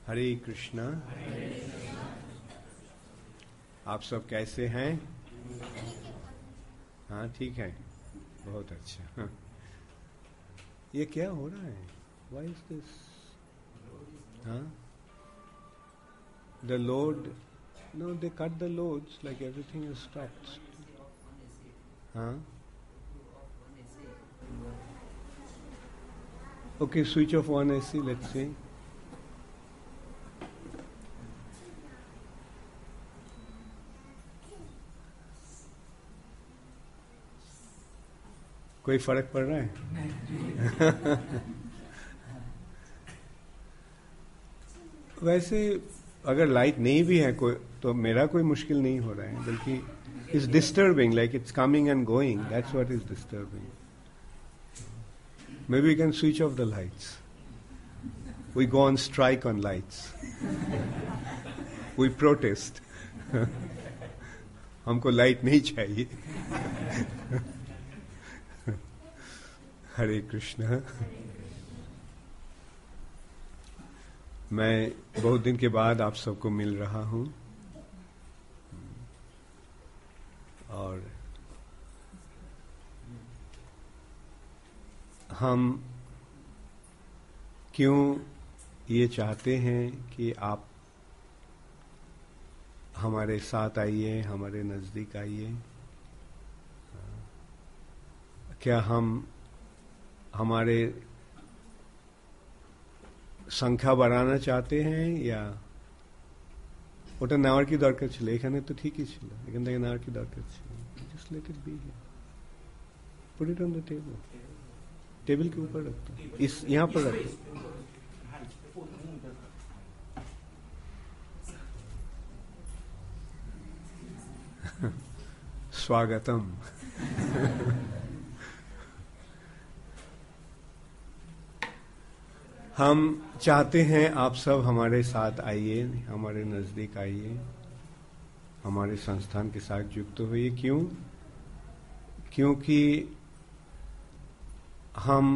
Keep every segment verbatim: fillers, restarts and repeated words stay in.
हरे कृष्णा। आप सब कैसे हैं? हाँ ठीक है, बहुत अच्छा। हाँ। ये क्या हो रहा है? Why is this? हाँ? The load? No, they cut the loads like everything is stopped. हाँ? Okay, switch off one A C. Let's see. कोई फर्क पड़ रहा है? वैसे अगर लाइट नहीं भी है कोई तो मेरा कोई मुश्किल नहीं हो रहा है, बल्कि it's disturbing, like it's coming and going, that's what is disturbing. Maybe we can switch off the lights. We go on strike on lights. We protest. हमको लाइट नहीं चाहिए. हरे कृष्णा. मैं बहुत दिन के बाद आप सबको मिल रहा हूं और हम क्यों ये चाहते हैं कि आप हमारे साथ आइए, हमारे नजदीक आइए. क्या हम हमारे সংখ্যা বাড়ানো চাতে हैं या ওটা নেওয়ার কি দরকার ছিল? এখানে তো ঠিকই ছিল, এখান থেকে নেওয়ার কি দরকার ছিল? just let it be here. put it on the table. Table के ऊपर रख दो, इस यहाँ पर रख दो. स्वागतम. हम चाहते हैं आप सब हमारे साथ आइए, हमारे नजदीक आइए, हमारे संस्थान के साथ युक्त होइए. क्यों? क्योंकि हम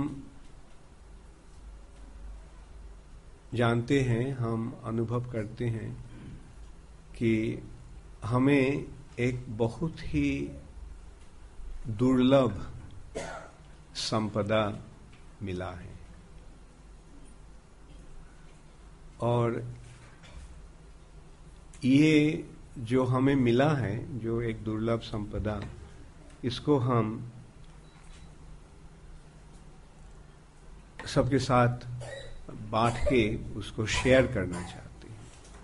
जानते हैं, हम अनुभव करते हैं कि हमें एक बहुत ही दुर्लभ संपदा मिला है और ये जो हमें मिला है, जो एक दुर्लभ संपदा, इसको हम सबके साथ बांट के उसको शेयर करना चाहते हैं.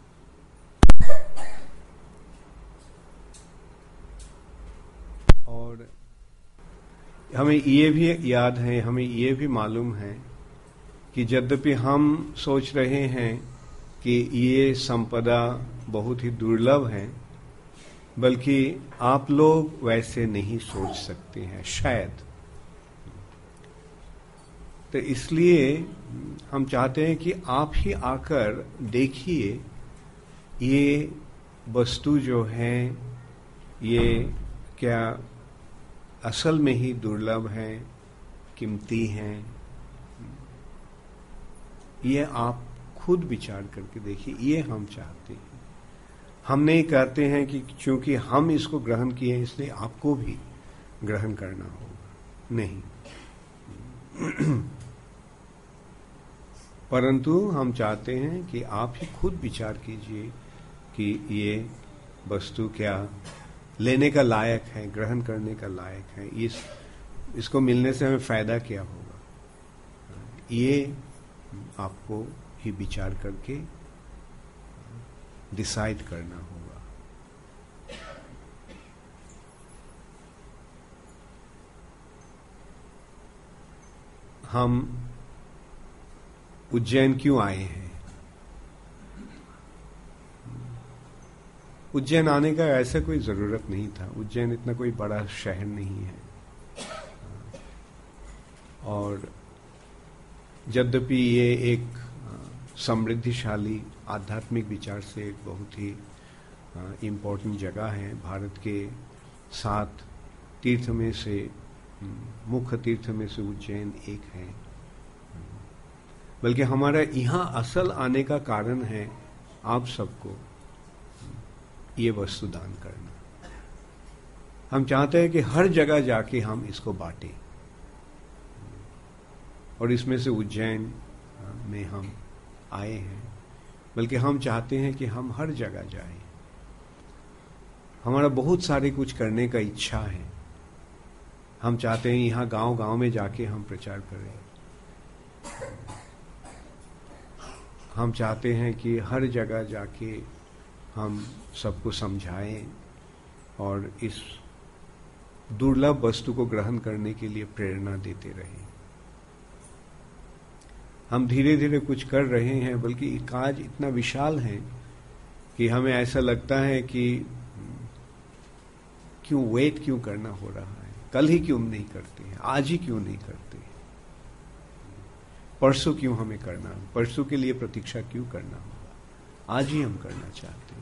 और हमें ये भी याद है, हमें ये भी मालूम है कि यद्यपि हम सोच रहे हैं कि ये संपदा बहुत ही दुर्लभ है, बल्कि आप लोग वैसे नहीं सोच सकते हैं शायद. तो इसलिए हम चाहते हैं कि आप ही आकर देखिए ये वस्तु जो है ये क्या असल में ही दुर्लभ है, कीमती है. ये आप खुद विचार करके देखिए. ये हम चाहते हैं. हम नहीं कहते हैं कि चूंकि हम इसको ग्रहण किए इसलिए आपको भी ग्रहण करना होगा, नहीं. परंतु हम चाहते हैं कि आप ही खुद विचार कीजिए कि ये वस्तु क्या लेने का लायक है, ग्रहण करने का लायक है, इस इसको मिलने से हमें फायदा क्या होगा. ये आपको ही विचार करके डिसाइड करना होगा. हम उज्जैन क्यों आए हैं? उज्जैन आने का ऐसा कोई जरूरत नहीं था. उज्जैन इतना कोई बड़ा शहर नहीं है और यद्यपि ये एक समृद्धिशाली आध्यात्मिक विचार से एक बहुत ही इम्पोर्टेंट जगह है. भारत के सात तीर्थ में से, मुख्य तीर्थ में से उज्जैन एक है. बल्कि हमारा यहाँ असल आने का कारण है आप सबको ये वस्तु दान करना। हम चाहते हैं कि हर जगह जाके हम इसको बांटें, और इसमें से उज्जैन में हम आए हैं, बल्कि हम चाहते हैं कि हम हर जगह जाएं। हमारा बहुत सारे कुछ करने का इच्छा है। हम चाहते हैं यहाँ गांव गांव में जाके हम प्रचार करें। हम चाहते हैं कि हर जगह जाके हम सबको समझाएं और इस दुर्लभ वस्तु को ग्रहण करने के लिए प्रेरणा देते रहें। हम धीरे धीरे कुछ कर रहे हैं, बल्कि काज इतना विशाल है कि हमें ऐसा लगता है कि क्यों वेट क्यों करना हो रहा है, कल ही क्यों नहीं करते हैं, आज ही क्यों नहीं करते, परसों क्यों हमें करना, परसों के लिए प्रतीक्षा क्यों करना होगा, आज ही हम करना चाहते हैं।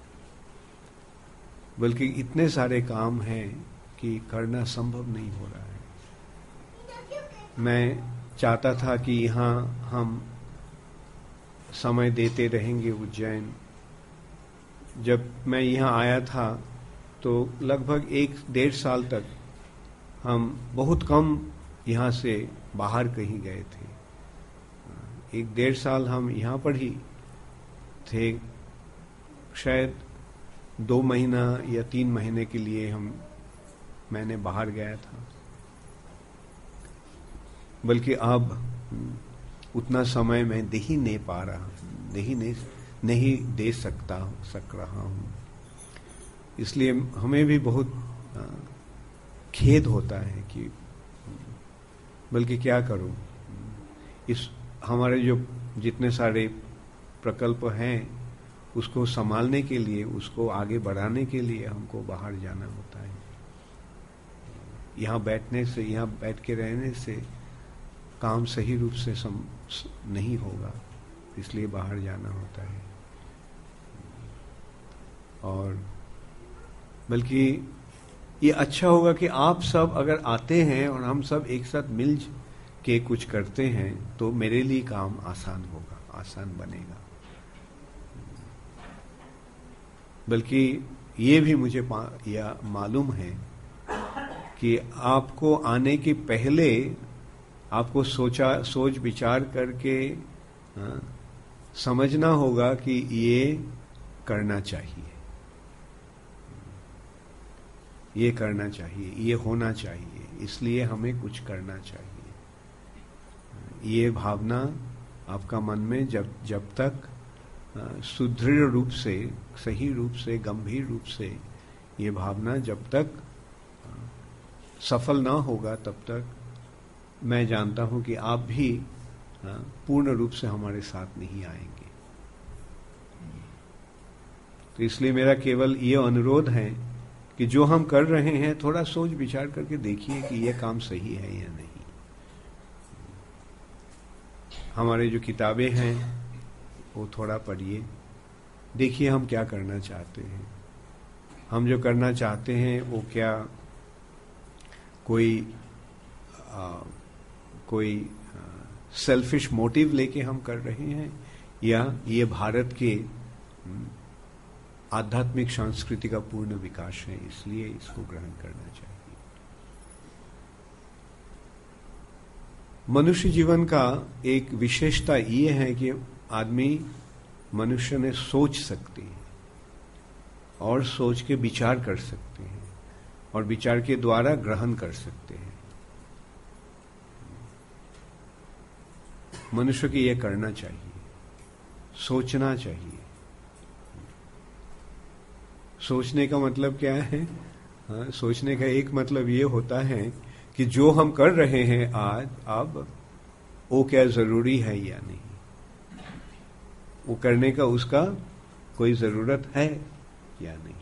बल्कि इतने सारे काम हैं कि करना संभव नहीं हो रहा है। मैं चाहता था कि यहाँ हम समय देते रहेंगे उज्जैन। जब मैं यहाँ आया था तो लगभग एक डेढ़ साल तक हम बहुत कम यहाँ से बाहर कहीं गए थे। एक डेढ़ साल हम यहाँ पर ही थे। शायद दो महीना या तीन महीने के लिए हम मैंने बाहर गया था। बल्कि अब उतना समय मैं दे ही नहीं पा रहा, नहीं नहीं नहीं दे सकता सक रहा हूँ। इसलिए हमें भी बहुत खेद होता है कि बल्कि क्या करूँ, इस हमारे जो जितने सारे प्रकल्प हैं उसको संभालने के लिए, उसको आगे बढ़ाने के लिए हमको बाहर जाना होता है। यहाँ बैठने से, यहाँ बैठ के रहने से काम सही रूप से सम, नहीं होगा, इसलिए बाहर जाना होता है। और बल्कि ये अच्छा होगा कि आप सब अगर आते हैं और हम सब एक साथ मिल के कुछ करते हैं तो मेरे लिए काम आसान होगा, आसान बनेगा। बल्कि ये भी मुझे या मालूम है कि आपको आने के पहले आपको सोचा सोच विचार करके आ, समझना होगा कि ये करना चाहिए, ये करना चाहिए, ये होना चाहिए, इसलिए हमें कुछ करना चाहिए। ये भावना आपका मन में जब जब तक सुदृढ़ रूप से, सही रूप से, गंभीर रूप से ये भावना जब तक सफल ना होगा, तब तक मैं जानता हूं कि आप भी पूर्ण रूप से हमारे साथ नहीं आएंगे। तो इसलिए मेरा केवल ये अनुरोध है कि जो हम कर रहे हैं थोड़ा सोच विचार करके देखिए कि यह काम सही है या नहीं। हमारे जो किताबें हैं वो थोड़ा पढ़िए, देखिए हम क्या करना चाहते हैं। हम जो करना चाहते हैं वो क्या कोई आ, कोई सेल्फिश मोटिव लेके हम कर रहे हैं, या ये भारत के आध्यात्मिक संस्कृति का पूर्ण विकास है, इसलिए इसको ग्रहण करना चाहिए। मनुष्य जीवन का एक विशेषता ये है कि आदमी मनुष्य ने सोच सकते हैं और सोच के विचार कर सकते हैं और विचार के द्वारा ग्रहण कर सकते हैं। मनुष्य को यह करना चाहिए, सोचना चाहिए। सोचने का मतलब क्या है? हाँ, सोचने का एक मतलब ये होता है कि जो हम कर रहे हैं आज, अब वो क्या जरूरी है या नहीं, वो करने का उसका कोई जरूरत है या नहीं।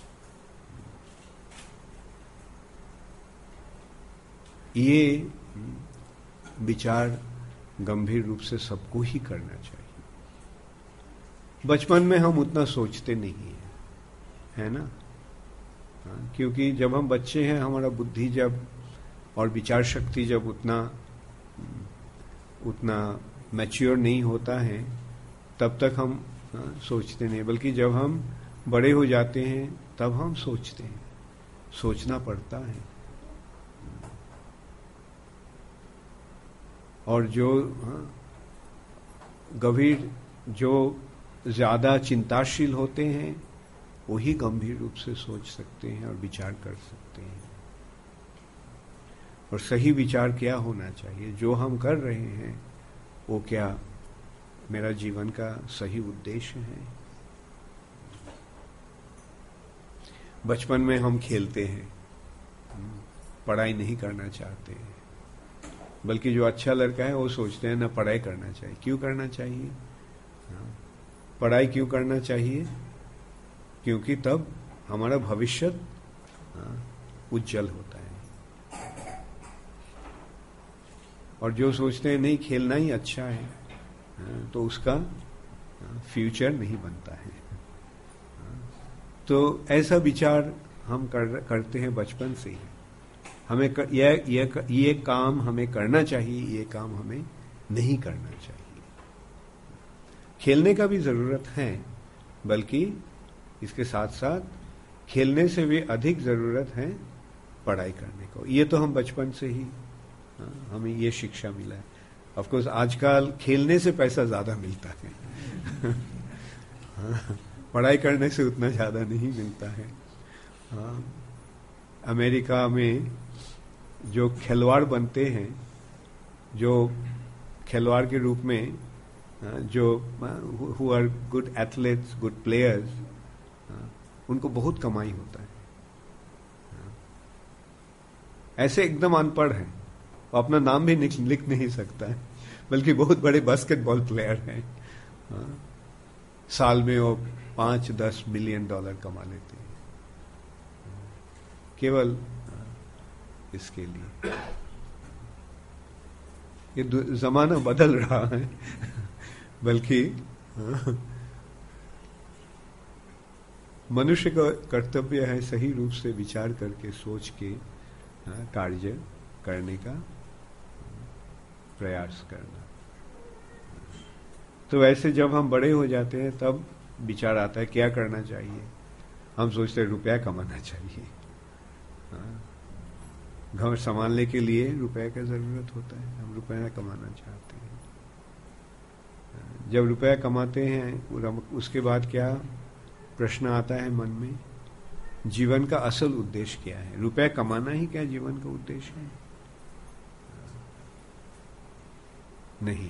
ये विचार गंभीर रूप से सबको ही करना चाहिए। बचपन में हम उतना सोचते नहीं हैं, है ना? हाँ, क्योंकि जब हम बच्चे हैं हमारा बुद्धि जब और विचार शक्ति जब उतना उतना मैच्योर नहीं होता है तब तक हम हाँ, सोचते नहीं, बल्कि जब हम बड़े हो जाते हैं तब हम सोचते हैं, सोचना पड़ता है। और जो हाँ, गंभीर, जो ज्यादा चिंताशील होते हैं वही गंभीर रूप से सोच सकते हैं और विचार कर सकते हैं। और सही विचार क्या होना चाहिए, जो हम कर रहे हैं वो क्या मेरा जीवन का सही उद्देश्य है। बचपन में हम खेलते हैं, पढ़ाई नहीं करना चाहते हैं, बल्कि जो अच्छा लड़का है वो सोचते हैं ना पढ़ाई करना चाहिए। क्यों करना चाहिए? पढ़ाई क्यों करना चाहिए? क्योंकि तब हमारा भविष्य उज्जवल होता है। और जो सोचते हैं नहीं खेलना ही अच्छा है, तो उसका फ्यूचर नहीं बनता है। तो ऐसा विचार हम कर, करते हैं बचपन से ही। हमें कर, यह, यह, ये काम हमें करना चाहिए, ये काम हमें नहीं करना चाहिए। खेलने का भी जरूरत है, बल्कि इसके साथ साथ खेलने से भी अधिक जरूरत है पढ़ाई करने को। ये तो हम बचपन से ही हमें ये शिक्षा मिला है। ऑफ कोर्स आजकल खेलने से पैसा ज्यादा मिलता है पढ़ाई करने से उतना ज्यादा नहीं मिलता है। हाँ, अमेरिका में जो खिलवाड़ बनते हैं, जो खिलवाड़ के रूप में जो who are good athletes, good players, उनको बहुत कमाई होता है। ऐसे एकदम अनपढ़ हैं, वो अपना नाम भी लिख नहीं सकता है, बल्कि बहुत बड़े बास्केटबॉल प्लेयर हैं। साल में वो पांच दस मिलियन डॉलर कमा लेते हैं केवल इसके लिए। ये जमाना बदल रहा है, बल्कि मनुष्य का कर्तव्य है सही रूप से विचार करके, सोच के कार्य करने का प्रयास करना। तो वैसे जब हम बड़े हो जाते हैं तब विचार आता है क्या करना चाहिए। हम सोचते हैं रुपया कमाना चाहिए, घर संभालने के लिए रुपए का जरूरत होता है, हम रुपया कमाना चाहते हैं। जब रुपया कमाते हैं उसके बाद क्या प्रश्न आता है मन में, जीवन का असल उद्देश्य क्या है? रुपया कमाना ही क्या जीवन का उद्देश्य है? नहीं।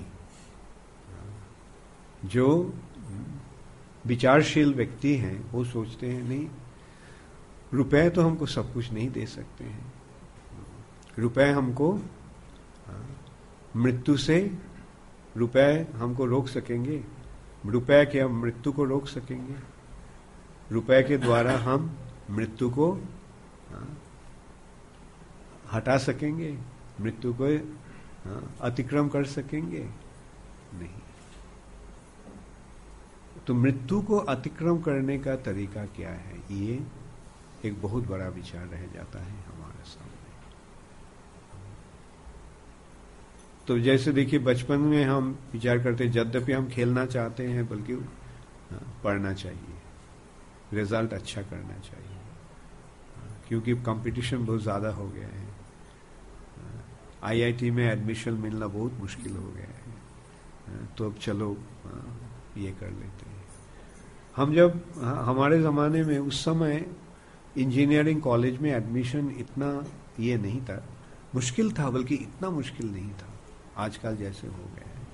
जो विचारशील व्यक्ति हैं वो सोचते हैं नहीं, रुपए तो हमको सब कुछ नहीं दे सकते हैं। रुपए हमको मृत्यु से, रुपए हमको रोक सकेंगे? रुपए क्या मृत्यु को रोक सकेंगे? रुपए के द्वारा हम मृत्यु को हटा सकेंगे? मृत्यु को अतिक्रम कर सकेंगे? नहीं। तो मृत्यु को अतिक्रम करने का तरीका क्या है, ये एक बहुत बड़ा विचार रह जाता है हमारे सामने। तो जैसे देखिए बचपन में हम विचार करते, यद्यपि हम खेलना चाहते हैं बल्कि पढ़ना चाहिए, रिजल्ट अच्छा करना चाहिए, क्योंकि कंपटीशन बहुत ज़्यादा हो गया है। आईआईटी में एडमिशन मिलना बहुत मुश्किल हो गया है, तो अब चलो ये कर लेते हैं। हम जब हमारे ज़माने में उस समय इंजीनियरिंग कॉलेज में एडमिशन इतना ये नहीं था, मुश्किल था, बल्कि इतना मुश्किल नहीं था आजकल जैसे हो गया है।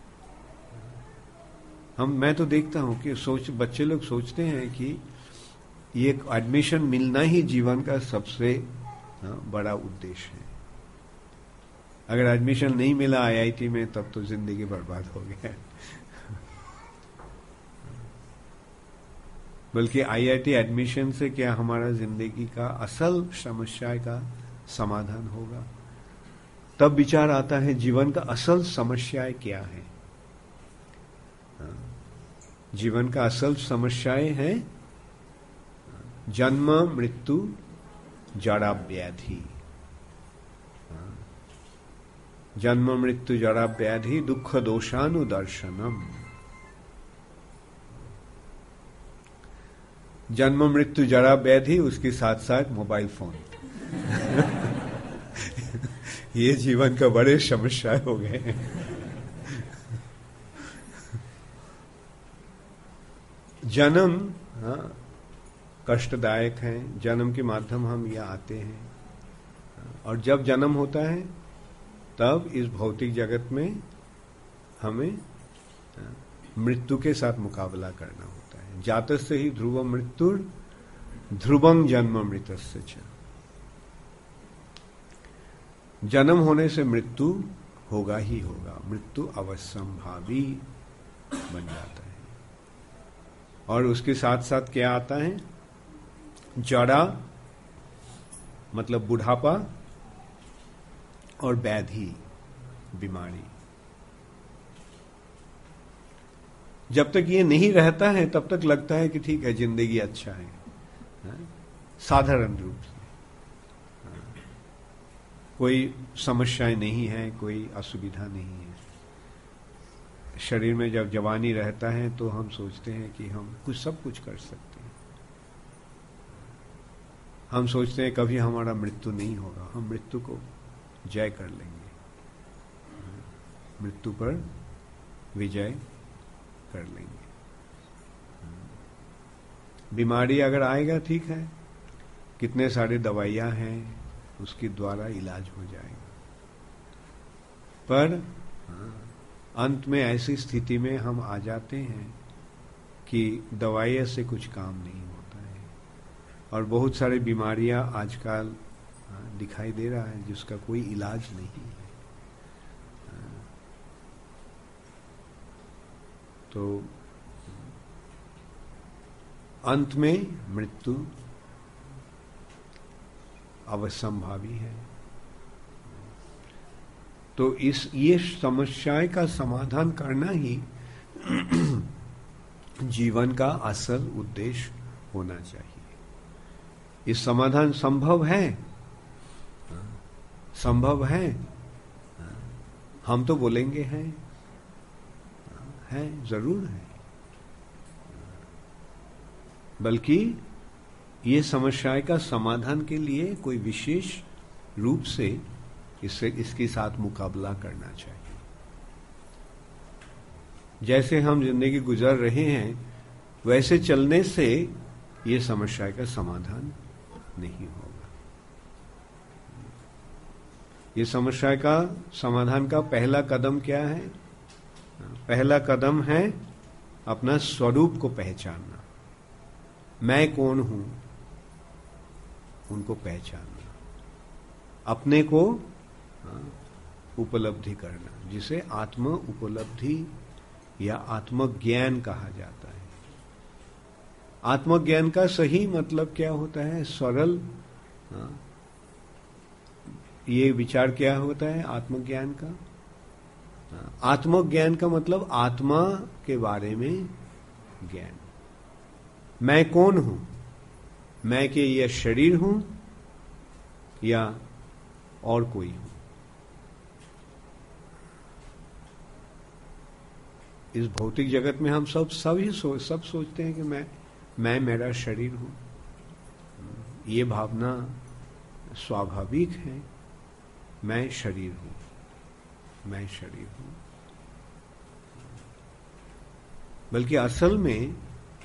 हम मैं तो देखता हूं कि सोच बच्चे लोग सोचते हैं कि ये एडमिशन मिलना ही जीवन का सबसे बड़ा उद्देश्य है। अगर एडमिशन नहीं मिला आईआईटी में तब तो जिंदगी बर्बाद हो गया। बल्कि आईआईटी एडमिशन से क्या हमारा जिंदगी का असल समस्या का समाधान होगा। तब विचार आता है जीवन का असल समस्याएं क्या है। जीवन का असल समस्याएं हैं जन्म, मृत्यु, जड़ा, व्याधि। जन्म मृत्यु जरा व्याधि दुख दोषानुदर्शनम। जन्म मृत्यु जरा व्याधि, उसके साथ साथ मोबाइल फोन। ये जीवन का बड़े समस्या हो गए हैं। जन्म हाँ कष्टदायक है, जन्म के माध्यम हम यहाँ आते हैं, और जब जन्म होता है तब इस भौतिक जगत में हमें मृत्यु के साथ मुकाबला करना होता है। जातस्य ही ध्रुव मृत्युर ध्रुवं जन्म मृतस्य च। जन्म होने से मृत्यु होगा ही होगा, मृत्यु अवश्यंभावी बन जाता है। और उसके साथ साथ क्या आता है? जड़ा मतलब बुढ़ापा, और व्याधि बीमारी। जब तक ये नहीं रहता है तब तक लगता है कि ठीक है, जिंदगी अच्छा है, है? साधारण रूप से कोई समस्याएं नहीं है, कोई असुविधा नहीं है। शरीर में जब जवानी रहता है तो हम सोचते हैं कि हम कुछ सब कुछ कर सकते हैं। हम सोचते हैं कभी हमारा मृत्यु नहीं होगा, हम मृत्यु को जय कर लेंगे, मृत्यु पर विजय कर लेंगे। बीमारी अगर आएगा ठीक है, कितने सारे दवाइयां हैं, उसके द्वारा इलाज हो जाएगा। पर अंत में ऐसी स्थिति में हम आ जाते हैं कि दवाइयों से कुछ काम नहीं होता है, और बहुत सारी बीमारियां आजकल दिखाई दे रहा है जिसका कोई इलाज नहीं है। तो अंत में मृत्यु अवश्यंभावी है। तो इस ये समस्या का समाधान करना ही जीवन का असल उद्देश्य होना चाहिए। इस समाधान संभव है, संभव है, हम तो बोलेंगे हैं, है, जरूर है, बल्कि ये समस्या का समाधान के लिए कोई विशेष रूप से इससे इसके साथ मुकाबला करना चाहिए। जैसे हम जिंदगी गुजार रहे हैं वैसे चलने से ये समस्या का समाधान नहीं होगा। ये समस्या का समाधान का पहला कदम क्या है? पहला कदम है अपना स्वरूप को पहचानना। मैं कौन हूं, उनको पहचानना, अपने को उपलब्धि करना, जिसे आत्म उपलब्धि या आत्मज्ञान कहा जाता है। आत्मज्ञान का सही मतलब क्या होता है? सरल ये विचार क्या होता है आत्मज्ञान का? आत्मज्ञान का मतलब आत्मा के बारे में ज्ञान। मैं कौन हूं? मैं के ये शरीर हूं या और कोई हूं? इस भौतिक जगत में हम सब सभी सो, सब सोचते हैं कि मैं मैं मेरा शरीर हूं। ये भावना स्वाभाविक है, मैं शरीर हूं, मैं शरीर हूं। बल्कि असल में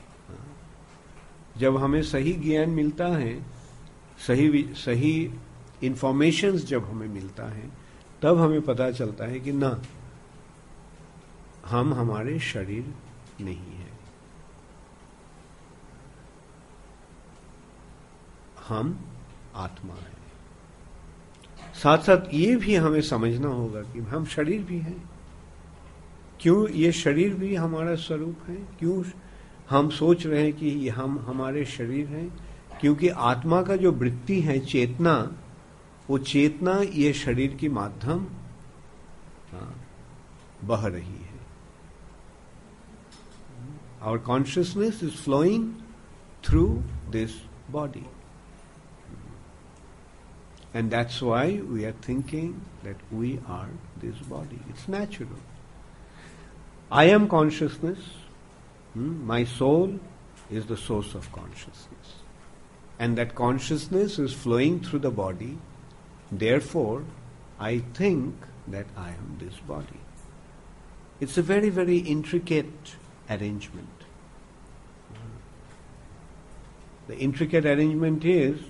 जब हमें सही ज्ञान मिलता है, सही सही इंफॉर्मेशंस जब हमें मिलता है, तब हमें पता चलता है कि ना, हम हमारे शरीर नहीं है, हम आत्मा है। साथ साथ ये भी हमें समझना होगा कि हम शरीर भी हैं। क्यों ये शरीर भी हमारा स्वरूप है? क्यों हम सोच रहे हैं कि हम हमारे शरीर हैं? क्योंकि आत्मा का जो वृत्ति है, चेतना, वो चेतना ये शरीर के माध्यम बह रही है। Our consciousness is flowing through this body. And that's why we are thinking that we are this body. It's natural. I am consciousness. Hmm? My soul is the source of consciousness. And that consciousness is flowing through the body. Therefore, I think that I am this body. It's a very, very intricate arrangement. The intricate arrangement is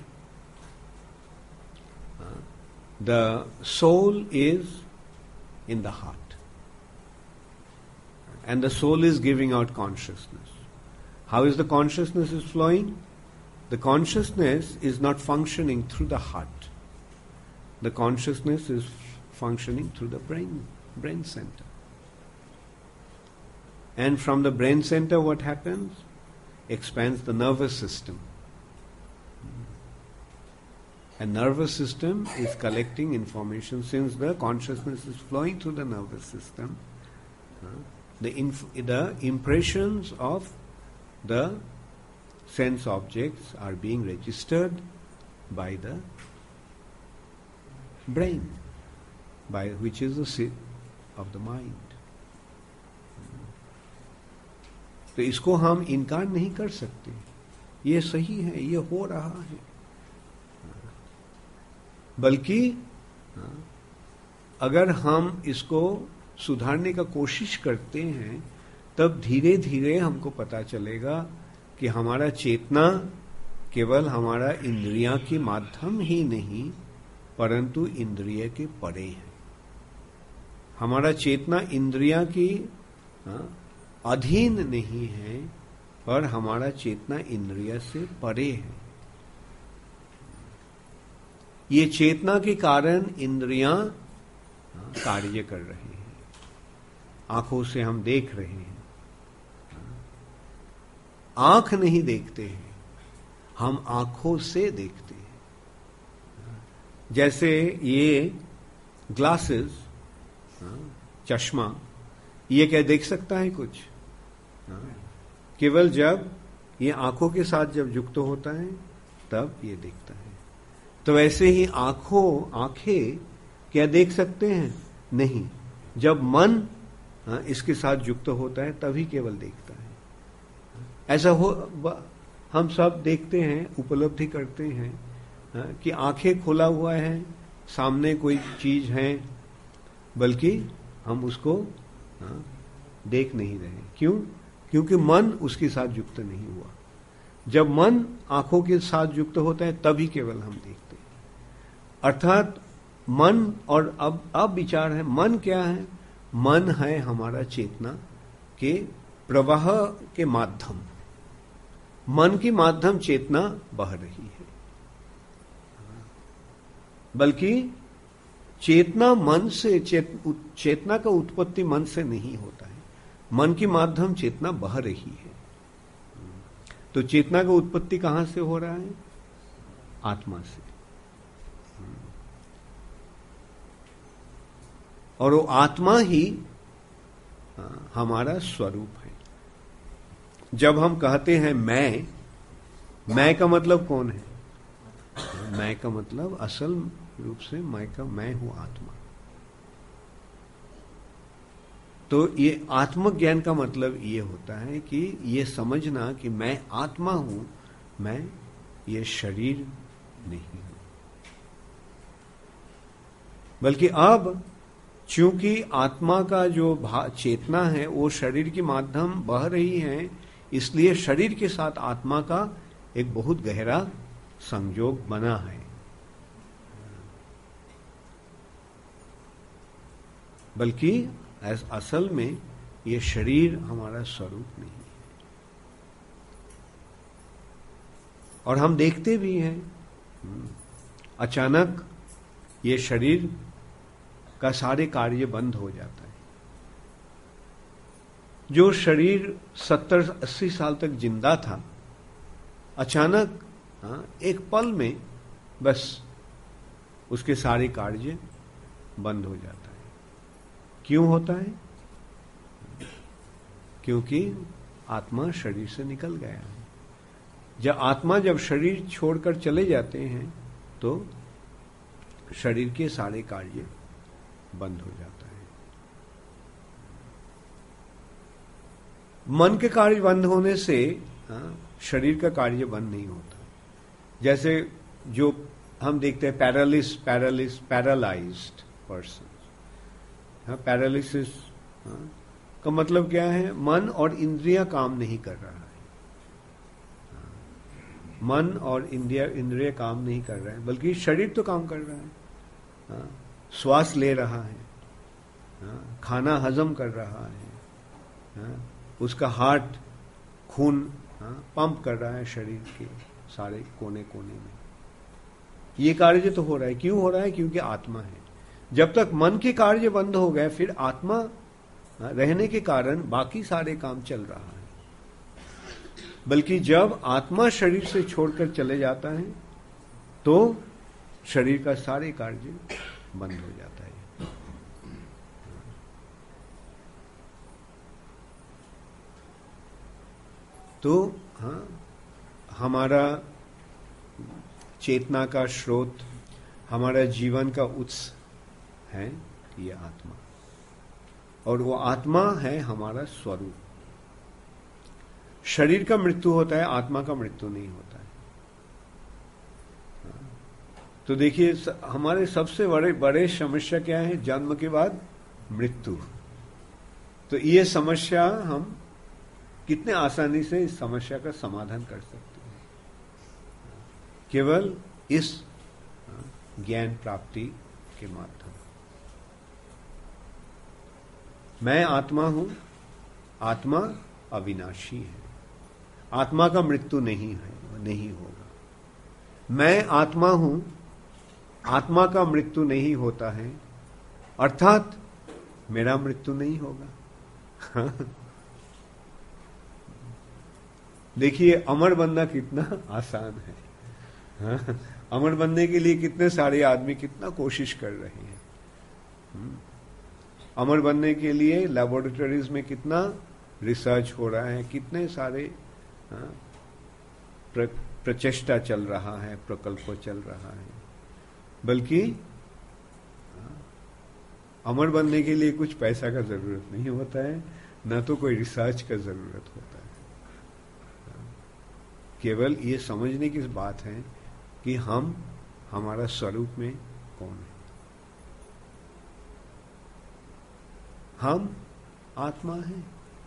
uh, the soul is in the heart. And the soul is giving out consciousness. How is the consciousness is flowing? The consciousness is not functioning through the heart. The consciousness is functioning through the brain, brain center. And from the brain center what happens? Expands the nervous system. And nervous system is collecting information. Since the consciousness is flowing through the nervous system, uh, the, inf- the impressions of the sense objects are being registered by the brain, by which is the seat of the mind. तो इसको हम इनकार नहीं कर सकते. ये सही है, ये हो रहा है. बल्कि अगर हम इसको सुधारने का कोशिश करते हैं तब धीरे धीरे हमको पता चलेगा कि हमारा चेतना केवल हमारा इंद्रियां के माध्यम ही नहीं परंतु इंद्रिय के परे है. हमारा चेतना इंद्रियां की अधीन नहीं है पर हमारा चेतना इंद्रिय से परे है. ये चेतना के कारण इंद्रियां कार्य कर रही हैं. आंखों से हम देख रहे हैं. आंख नहीं देखते हैं, हम आंखों से देखते हैं. जैसे ये ग्लासेस, चश्मा, ये क्या देख सकता है कुछ? केवल जब ये आंखों के साथ जब युक्त होता है तब ये देखता है. तो वैसे ही आंखों आंखें क्या देख सकते हैं? नहीं. जब मन इसके साथ युक्त होता है तभी केवल देखता है. ऐसा हो हम सब देखते हैं, उपलब्धि करते हैं कि आंखें खोला हुआ है, सामने कोई चीज है, बल्कि हम उसको देख नहीं रहे. क्यों? क्योंकि मन उसके साथ युक्त नहीं हुआ. जब मन आंखों के साथ युक्त होता है तभी केवल हम देखते हैं. अर्थात मन और अब अब विचार है. मन क्या है? मन है हमारा चेतना के प्रवाह के माध्यम. मन के माध्यम चेतना बह रही है. बल्कि चेतना मन से चेत, चेतना का उत्पत्ति मन से नहीं होता है. मन के माध्यम चेतना बह रही है. तो चेतना का उत्पत्ति कहां से हो रहा है? आत्मा से. और वो आत्मा ही हमारा स्वरूप है. जब हम कहते हैं मैं, मैं का मतलब कौन है? मैं का मतलब असल रूप से मैं का मैं हूं आत्मा. तो ये आत्मज्ञान का मतलब ये होता है कि ये समझना कि मैं आत्मा हूं, मैं ये शरीर नहीं हूं. बल्कि अब चूंकि आत्मा का जो चेतना है वो शरीर के माध्यम बह रही है, इसलिए शरीर के साथ आत्मा का एक बहुत गहरा संयोग बना है. बल्कि असल में ये शरीर हमारा स्वरूप नहीं है. और हम देखते भी हैं अचानक ये शरीर का सारे कार्य बंद हो जाता है. जो शरीर सत्तर अस्सी साल तक जिंदा था, अचानक हाँ, एक पल में बस उसके सारे कार्य बंद हो जाता है. क्यों होता है? क्योंकि आत्मा शरीर से निकल गया है. जब आत्मा जब शरीर छोड़कर चले जाते हैं तो शरीर के सारे कार्य बंद हो जाता है। मन के कार्य बंद होने से हाँ, शरीर का कार्य बंद नहीं होता। जैसे जो हम देखते हैं पैरालिस पैरालिस पैरालाइज्ड पर्सन, हाँ, पैरालिसिस हाँ, का मतलब क्या है? मन और इंद्रियां काम नहीं कर रहा है। मन और इंद्रिय इंद्रिय काम नहीं कर रहे हैं, बल्कि शरीर तो काम कर रहा है। हाँ, श्वास ले रहा है, हाँ, खाना हजम कर रहा है, हाँ, उसका हार्ट खून हाँ, पंप कर रहा है शरीर के सारे कोने कोने में। ये कार्य तो हो रहा है। क्यों हो रहा है? क्योंकि आत्मा है। जब तक मन के कार्य बंद हो गए, फिर आत्मा रहने के कारण बाकी सारे काम चल रहा है। बल्कि जब आत्मा शरीर से छोड़कर चले जाता है तो शरीर का सारे कार्य बंद हो जाता है। तो हाँ, हमारा चेतना का स्रोत, हमारा जीवन का उत्स है ये आत्मा, और वो आत्मा है हमारा स्वरूप। शरीर का मृत्यु होता है, आत्मा का मृत्यु नहीं होता है। तो देखिए, हमारे सबसे बड़े बड़े समस्या क्या है? जन्म के बाद मृत्यु। तो ये समस्या हम कितने आसानी से इस समस्या का समाधान कर सकते हैं? केवल इस ज्ञान प्राप्ति के माध्यम। मैं आत्मा हूं, आत्मा अविनाशी है, आत्मा का मृत्यु नहीं है, नहीं होगा। मैं आत्मा हूं, आत्मा का मृत्यु नहीं होता है, अर्थात मेरा मृत्यु नहीं होगा। देखिए, अमर बनना कितना आसान है। हाँ? अमर बनने के लिए कितने सारे आदमी कितना कोशिश कर रहे हैं। अमर बनने के लिए लैबोरेटरीज में कितना रिसर्च हो रहा है, कितने सारे हाँ, प्र, प्रचेष्टा चल रहा है, प्रकल्प चल रहा है। बल्कि हाँ, अमर बनने के लिए कुछ पैसा का जरूरत नहीं होता है, न तो कोई रिसर्च का जरूरत होता है। केवल ये समझने की बात है कि हम हमारा स्वरूप में कौन है। हम आत्मा है,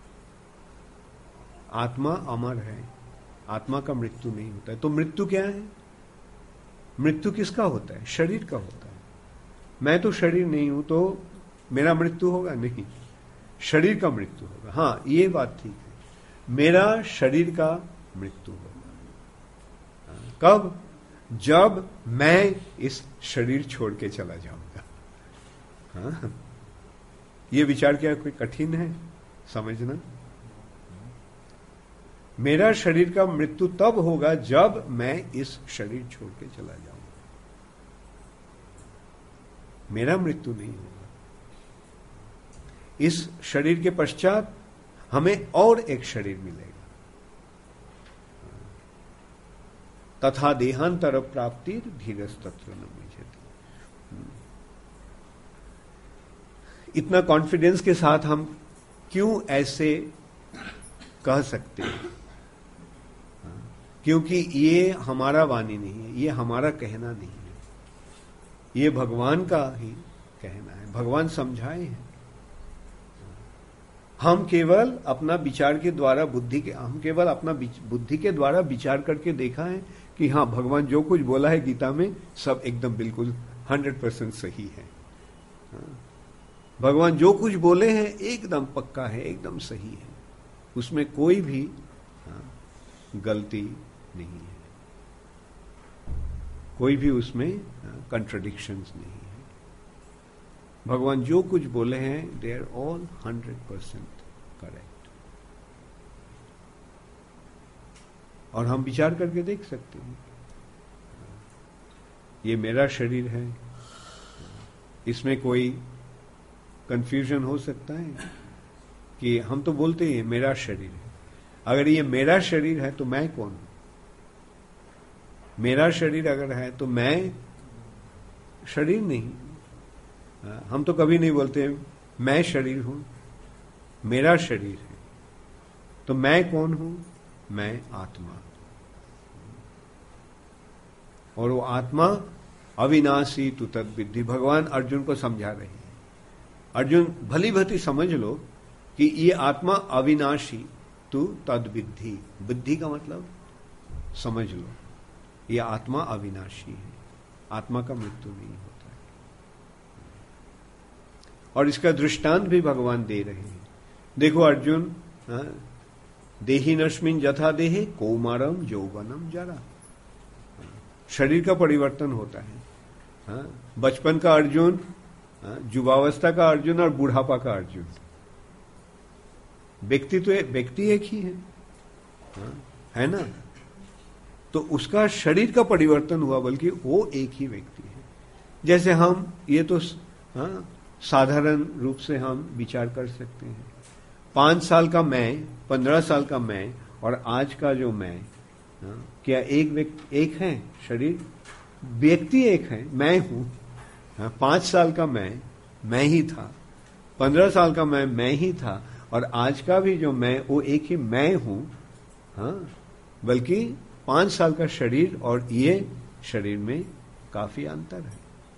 आत्मा अमर है, आत्मा का मृत्यु नहीं होता है। तो मृत्यु क्या है? मृत्यु किसका होता है? शरीर का होता है। मैं तो शरीर नहीं हूं, तो मेरा मृत्यु होगा? नहीं, शरीर का मृत्यु होगा। हाँ, ये बात ठीक है, मेरा शरीर का मृत्यु होगा। कब? जब मैं इस शरीर छोड़ के चला जाऊंगा। हाँ? ये विचार क्या कोई कठिन है समझना? मेरा शरीर का मृत्यु तब होगा जब मैं इस शरीर छोड़ के चला जाऊंगा। मेरा मृत्यु नहीं होगा। इस शरीर के पश्चात हमें और एक शरीर मिलेगा। तथा देहांतर प्राप्ति धीरस्तत्र न मुझति। इतना कॉन्फिडेंस के साथ हम क्यों ऐसे कह सकते हैं? क्योंकि ये हमारा वाणी नहीं है, ये हमारा कहना नहीं है, ये भगवान का ही कहना है। भगवान समझाए हैं। हम केवल अपना विचार के द्वारा बुद्धि के हम केवल अपना बुद्धि के द्वारा विचार करके देखा है कि हाँ, भगवान जो कुछ बोला है गीता में सब एकदम बिल्कुल हंड्रेड परसेंट सही है। भगवान जो कुछ बोले हैं एकदम पक्का है, एकदम सही है, उसमें कोई भी गलती नहीं है, कोई भी उसमें कंट्राडिक्शंस नहीं है। भगवान जो कुछ बोले हैं they are all hundred percent correct. और हम विचार करके देख सकते हैं, ये मेरा शरीर है, इसमें कोई कंफ्यूजन हो सकता है कि हम तो बोलते हैं मेरा शरीर है। अगर ये मेरा शरीर है तो मैं कौन हूं? मेरा शरीर अगर है तो मैं शरीर नहीं। हम तो कभी नहीं बोलते मैं शरीर हूं, मेरा शरीर है। तो मैं कौन हूं? मैं आत्मा। और वो आत्मा अविनाशी तु तद विद्धि, भगवान अर्जुन को समझा रहे हैं। अर्जुन भली भांति समझ लो कि ये आत्मा अविनाशी तु तद विद्धि। विद्धि का मतलब समझ लो, ये आत्मा अविनाशी है, आत्मा का मृत्यु नहीं होता है। और इसका दृष्टांत भी भगवान दे रहे हैं। देखो अर्जुन, देहि नस्मिन् यथा देहे कौमारम यौवनम जरा, शरीर का परिवर्तन होता है। हाँ, बचपन का अर्जुन, युवावस्था का अर्जुन और बुढ़ापा का अर्जुन, व्यक्ति तो व्यक्ति एक ही है, हाँ, है ना। तो उसका शरीर का परिवर्तन हुआ, बल्कि वो एक ही व्यक्ति है। जैसे हम, ये तो हाँ, साधारण रूप से हम विचार कर सकते हैं। पांच साल का मैं, पंद्रह साल का मैं और आज का जो मैं, हाँ, क्या एक व्यक्ति एक है? शरीर व्यक्ति एक है, मैं हूं। हाँ, पांच साल का मैं मैं ही था, पंद्रह साल का मैं मैं ही था, और आज का भी जो मैं वो एक ही मैं हूं। हाँ, बल्कि पांच साल का शरीर और ये शरीर में काफी अंतर है।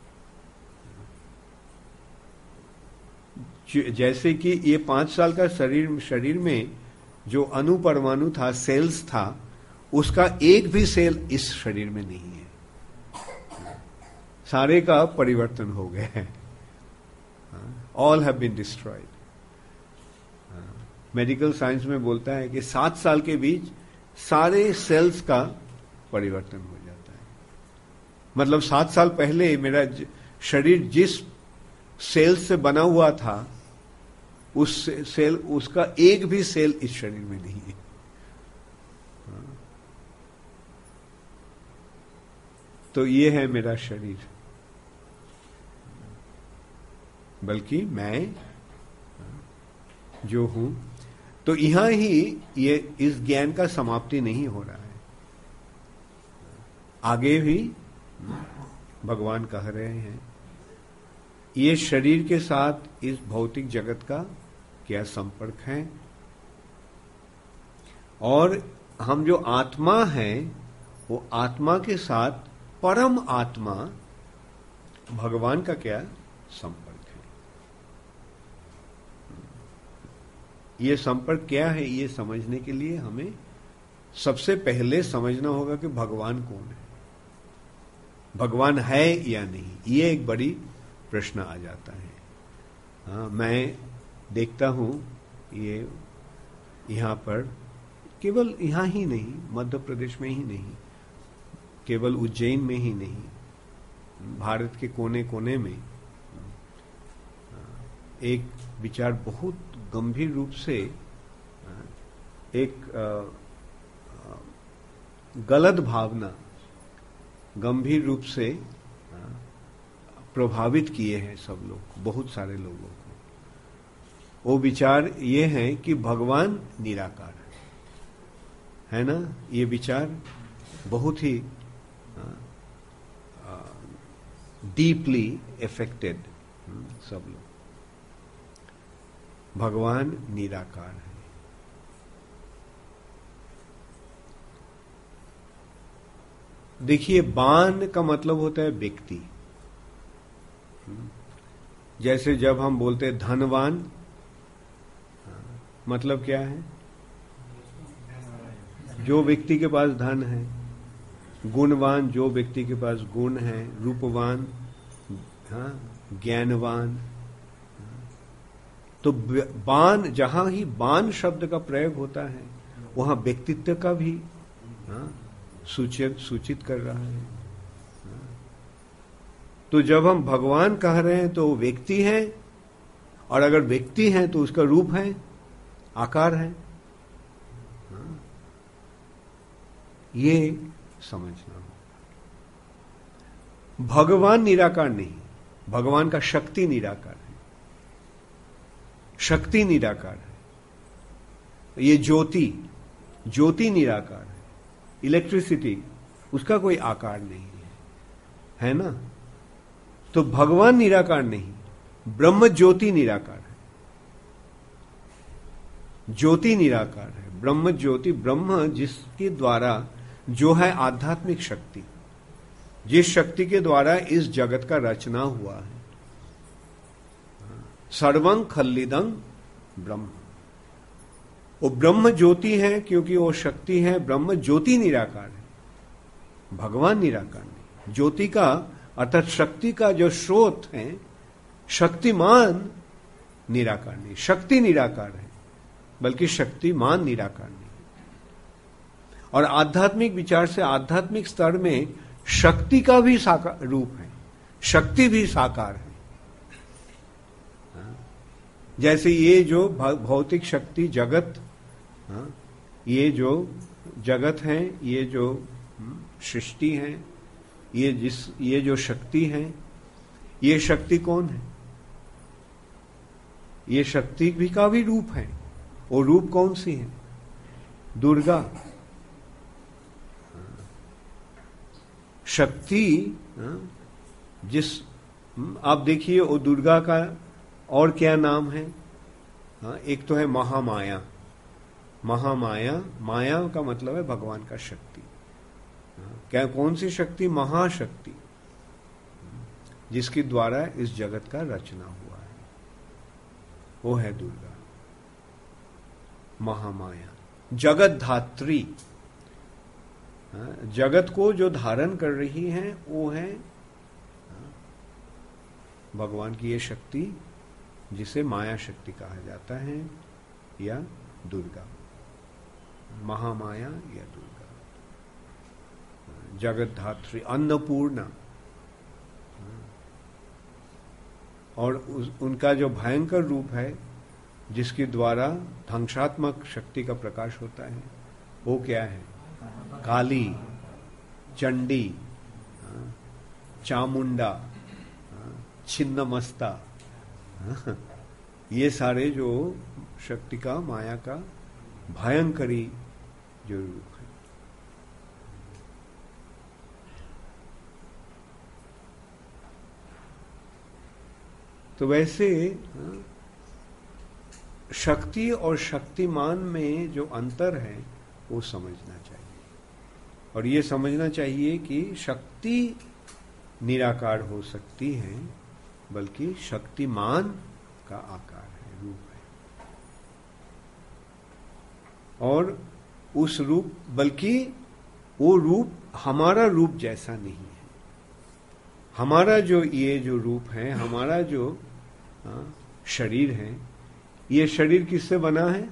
जैसे कि ये पांच साल का शरीर शरीर में जो अणु परमाणु था, सेल्स था, उसका एक भी सेल इस शरीर में नहीं है। सारे का परिवर्तन हो गया है। All have been destroyed. Medical science में बोलता है कि सात साल के बीच सारे सेल्स का परिवर्तन हो जाता है। मतलब सात साल पहले मेरा शरीर जिस सेल से बना हुआ था, उस सेल, उसका एक भी सेल इस शरीर में नहीं है। तो ये है मेरा शरीर, बल्कि मैं जो हूं। तो यहां ही ये इस ज्ञान का समाप्ति नहीं हो रहा है। आगे भी भगवान कह रहे हैं, ये शरीर के साथ इस भौतिक जगत का क्या संपर्क है, और हम जो आत्मा है वो आत्मा के साथ परम आत्मा भगवान का क्या संपर्क है। ये संपर्क क्या है, ये समझने के लिए हमें सबसे पहले समझना होगा कि भगवान कौन है, भगवान है या नहीं। ये एक बड़ी प्रश्न आ जाता है। हाँ, मैं देखता हूं ये यहां पर, केवल यहां ही नहीं, मध्य प्रदेश में ही नहीं, केवल उज्जैन में ही नहीं, भारत के कोने कोने में एक विचार बहुत गंभीर रूप से, एक गलत भावना गंभीर रूप से प्रभावित किए हैं सब लोग, बहुत सारे लोगों को। वो विचार ये है कि भगवान निराकार है, है ना। ये विचार बहुत ही डीपली इफेक्टेड सब लोग। भगवान निराकार है। देखिए, बान का मतलब होता है व्यक्ति। जैसे जब हम बोलते हैं धनवान, मतलब क्या है? जो व्यक्ति के पास धन है। गुणवान, जो व्यक्ति के पास गुण है। रूपवान, हाँ, ज्ञानवान। तो बान, जहां ही बान शब्द का प्रयोग होता है, वहां व्यक्तित्व का भी हाँ, सूचित सूचित कर रहा है। तो जब हम भगवान कह रहे हैं तो व्यक्ति है, और अगर व्यक्ति है तो उसका रूप है, आकार है। ये समझना हो। भगवान निराकार नहीं, भगवान का शक्ति निराकार है। शक्ति निराकार है। ये ज्योति, ज्योति निराकार है। इलेक्ट्रिसिटी, उसका कोई आकार नहीं है, है ना। तो भगवान निराकार नहीं, ब्रह्म ज्योति निराकार है। ज्योति निराकार है, ब्रह्म ज्योति, ब्रह्म जिसके द्वारा जो है आध्यात्मिक शक्ति, जिस शक्ति के द्वारा इस जगत का रचना हुआ है। सर्वं खल्लिदं ब्रह्म, वो ब्रह्म ज्योति है क्योंकि वो शक्ति है। ब्रह्म ज्योति निराकार है, भगवान निराकार नहीं। ज्योति का अर्थात शक्ति का जो स्रोत है, शक्तिमान निराकार नहीं, शक्ति निराकार है, बल्कि शक्तिमान निराकार नहीं। और आध्यात्मिक विचार से आध्यात्मिक स्तर में शक्ति का भी साकार रूप है, शक्ति भी साकार है। जैसे ये जो भौतिक शक्ति जगत, ये जो जगत है, ये जो सृष्टि है, ये जिस ये जो शक्ति है, ये शक्ति कौन है? ये शक्ति भी का भी रूप है। वो रूप कौन सी है? दुर्गा। शक्ति जिस आप देखिए वो दुर्गा का और क्या नाम है? हाँ, एक तो है महामाया। महामाया, माया का मतलब है भगवान का शक्ति। हाँ, क्या कौन सी शक्ति? महाशक्ति, जिसके द्वारा इस जगत का रचना हुआ है, वो है दुर्गा, महामाया। जगत धात्री, हाँ, जगत को जो धारण कर रही है वो है हाँ, भगवान की ये शक्ति, जिसे माया शक्ति कहा जाता है या दुर्गा, महामाया या दुर्गा। जगत धात्री, अन्नपूर्णा। और उस, उनका जो भयंकर रूप है, जिसके द्वारा ध्वंसात्मक शक्ति का प्रकाश होता है, वो क्या है? काली, चंडी, चामुंडा, छिन्नमस्ता। ये सारे जो शक्ति का, माया का भयंकरी जो रूप है। तो वैसे शक्ति और शक्तिमान में जो अंतर है वो समझना चाहिए। और ये समझना चाहिए कि शक्ति निराकार हो सकती है, बल्कि शक्तिमान का आकार है, रूप है। और उस रूप, बल्कि वो रूप हमारा रूप जैसा नहीं है। हमारा जो ये जो रूप है, हमारा जो आ, शरीर है, ये शरीर किससे बना है?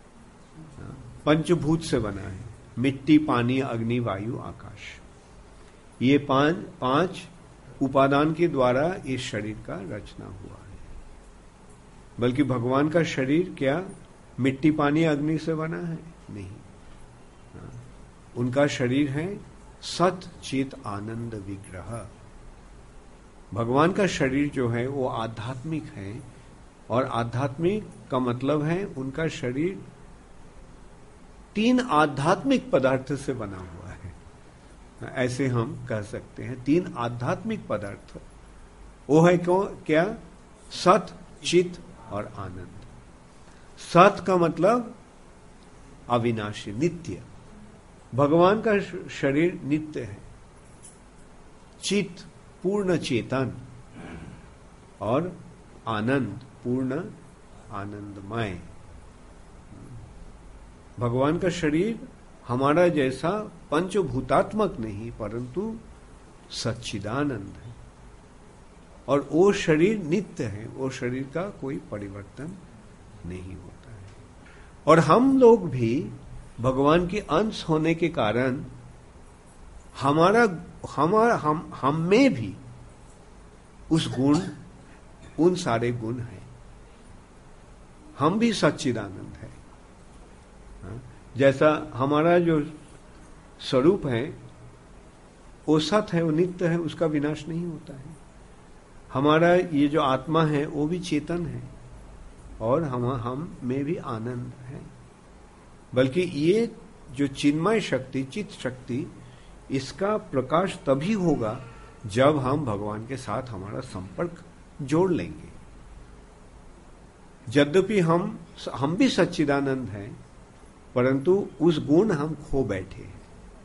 पंचभूत से बना है। मिट्टी, पानी, अग्नि, वायु, आकाश। ये पांच पांच उपादान के द्वारा इस शरीर का रचना हुआ है। बल्कि भगवान का शरीर क्या मिट्टी, पानी, अग्नि से बना है? नहीं। उनका शरीर है सत चित आनंद विग्रह। भगवान का शरीर जो है वो आध्यात्मिक है, और आध्यात्मिक का मतलब है उनका शरीर तीन आध्यात्मिक पदार्थ से बना हुआ है। ऐसे हम कह सकते हैं, तीन आध्यात्मिक पदार्थ। वो है क्यों? क्या? सत, चित और आनंद। सत का मतलब अविनाशी, नित्य। भगवान का शरीर नित्य है। चित पूर्ण चेतन, और आनंद पूर्ण आनंदमय। भगवान का शरीर हमारा जैसा पंचभूतात्मक नहीं, परंतु सच्चिदानंद है। और वो शरीर नित्य है, वो शरीर का कोई परिवर्तन नहीं होता है। और हम लोग भी भगवान के अंश होने के कारण हमारा हमारा हम हम में भी उस गुण, उन सारे गुण हैं। हम भी सच्चिदानंद है। जैसा हमारा जो स्वरूप है वो सत है, वो नित्य है, उसका विनाश नहीं होता है। हमारा ये जो आत्मा है वो भी चेतन है, और हम हम में भी आनंद है। बल्कि ये जो चिन्मय शक्ति, चित्त शक्ति, इसका प्रकाश तभी होगा जब हम भगवान के साथ हमारा संपर्क जोड़ लेंगे। यद्यपि हम हम भी सच्चिदानंद हैं, परंतु उस गुण हम खो बैठे हैं।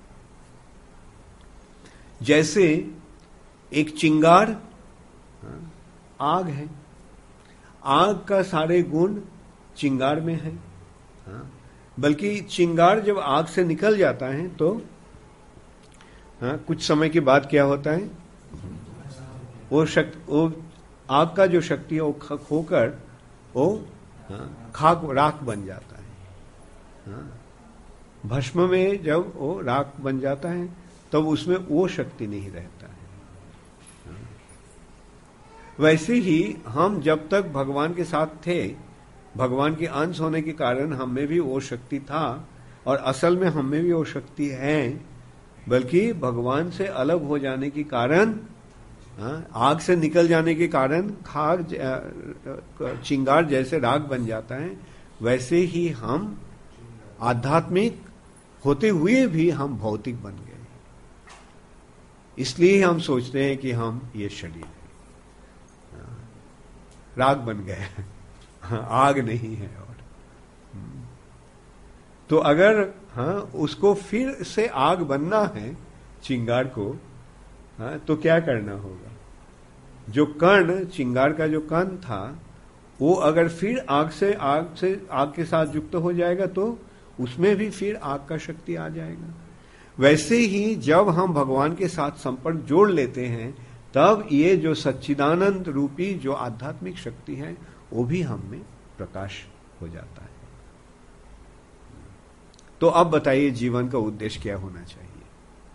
जैसे एक चिंगार आग है, आग का सारे गुण चिंगार में है, बल्कि चिंगार जब आग से निकल जाता है तो हाँ, कुछ समय के बाद क्या होता है, वो शक्ति, वो आग का जो शक्ति है वो खोकर वो हाँ, खाक राख बन जाता है। हाँ, भस्म में जब वो राख बन जाता है तब तो उसमें वो शक्ति नहीं रहता है। हाँ, वैसे ही हम जब तक भगवान के साथ थे, भगवान के अंश होने के कारण हम में भी वो शक्ति था, और असल में हम में भी वो शक्ति है, बल्कि भगवान से अलग हो जाने के कारण, आग से निकल जाने के कारण खाक चिंगार जैसे राख बन जाता है, वैसे ही हम आध्यात्मिक होते हुए भी हम भौतिक बन गए। इसलिए हम सोचते हैं कि हम ये शरीर है, राख बन गए, आग नहीं है। और तो अगर हाँ उसको फिर से आग बनना है चिंगार को, हाँ तो क्या करना होगा? जो कण, चिंगार का जो कण था, वो अगर फिर आग से आग से आग के साथ युक्त हो जाएगा तो उसमें भी फिर आग का शक्ति आ जाएगा। वैसे ही जब हम भगवान के साथ संपर्क जोड़ लेते हैं, तब ये जो सच्चिदानंद रूपी जो आध्यात्मिक शक्ति है वो भी हम में प्रकाश हो जाता है। तो अब बताइए जीवन का उद्देश्य क्या होना चाहिए?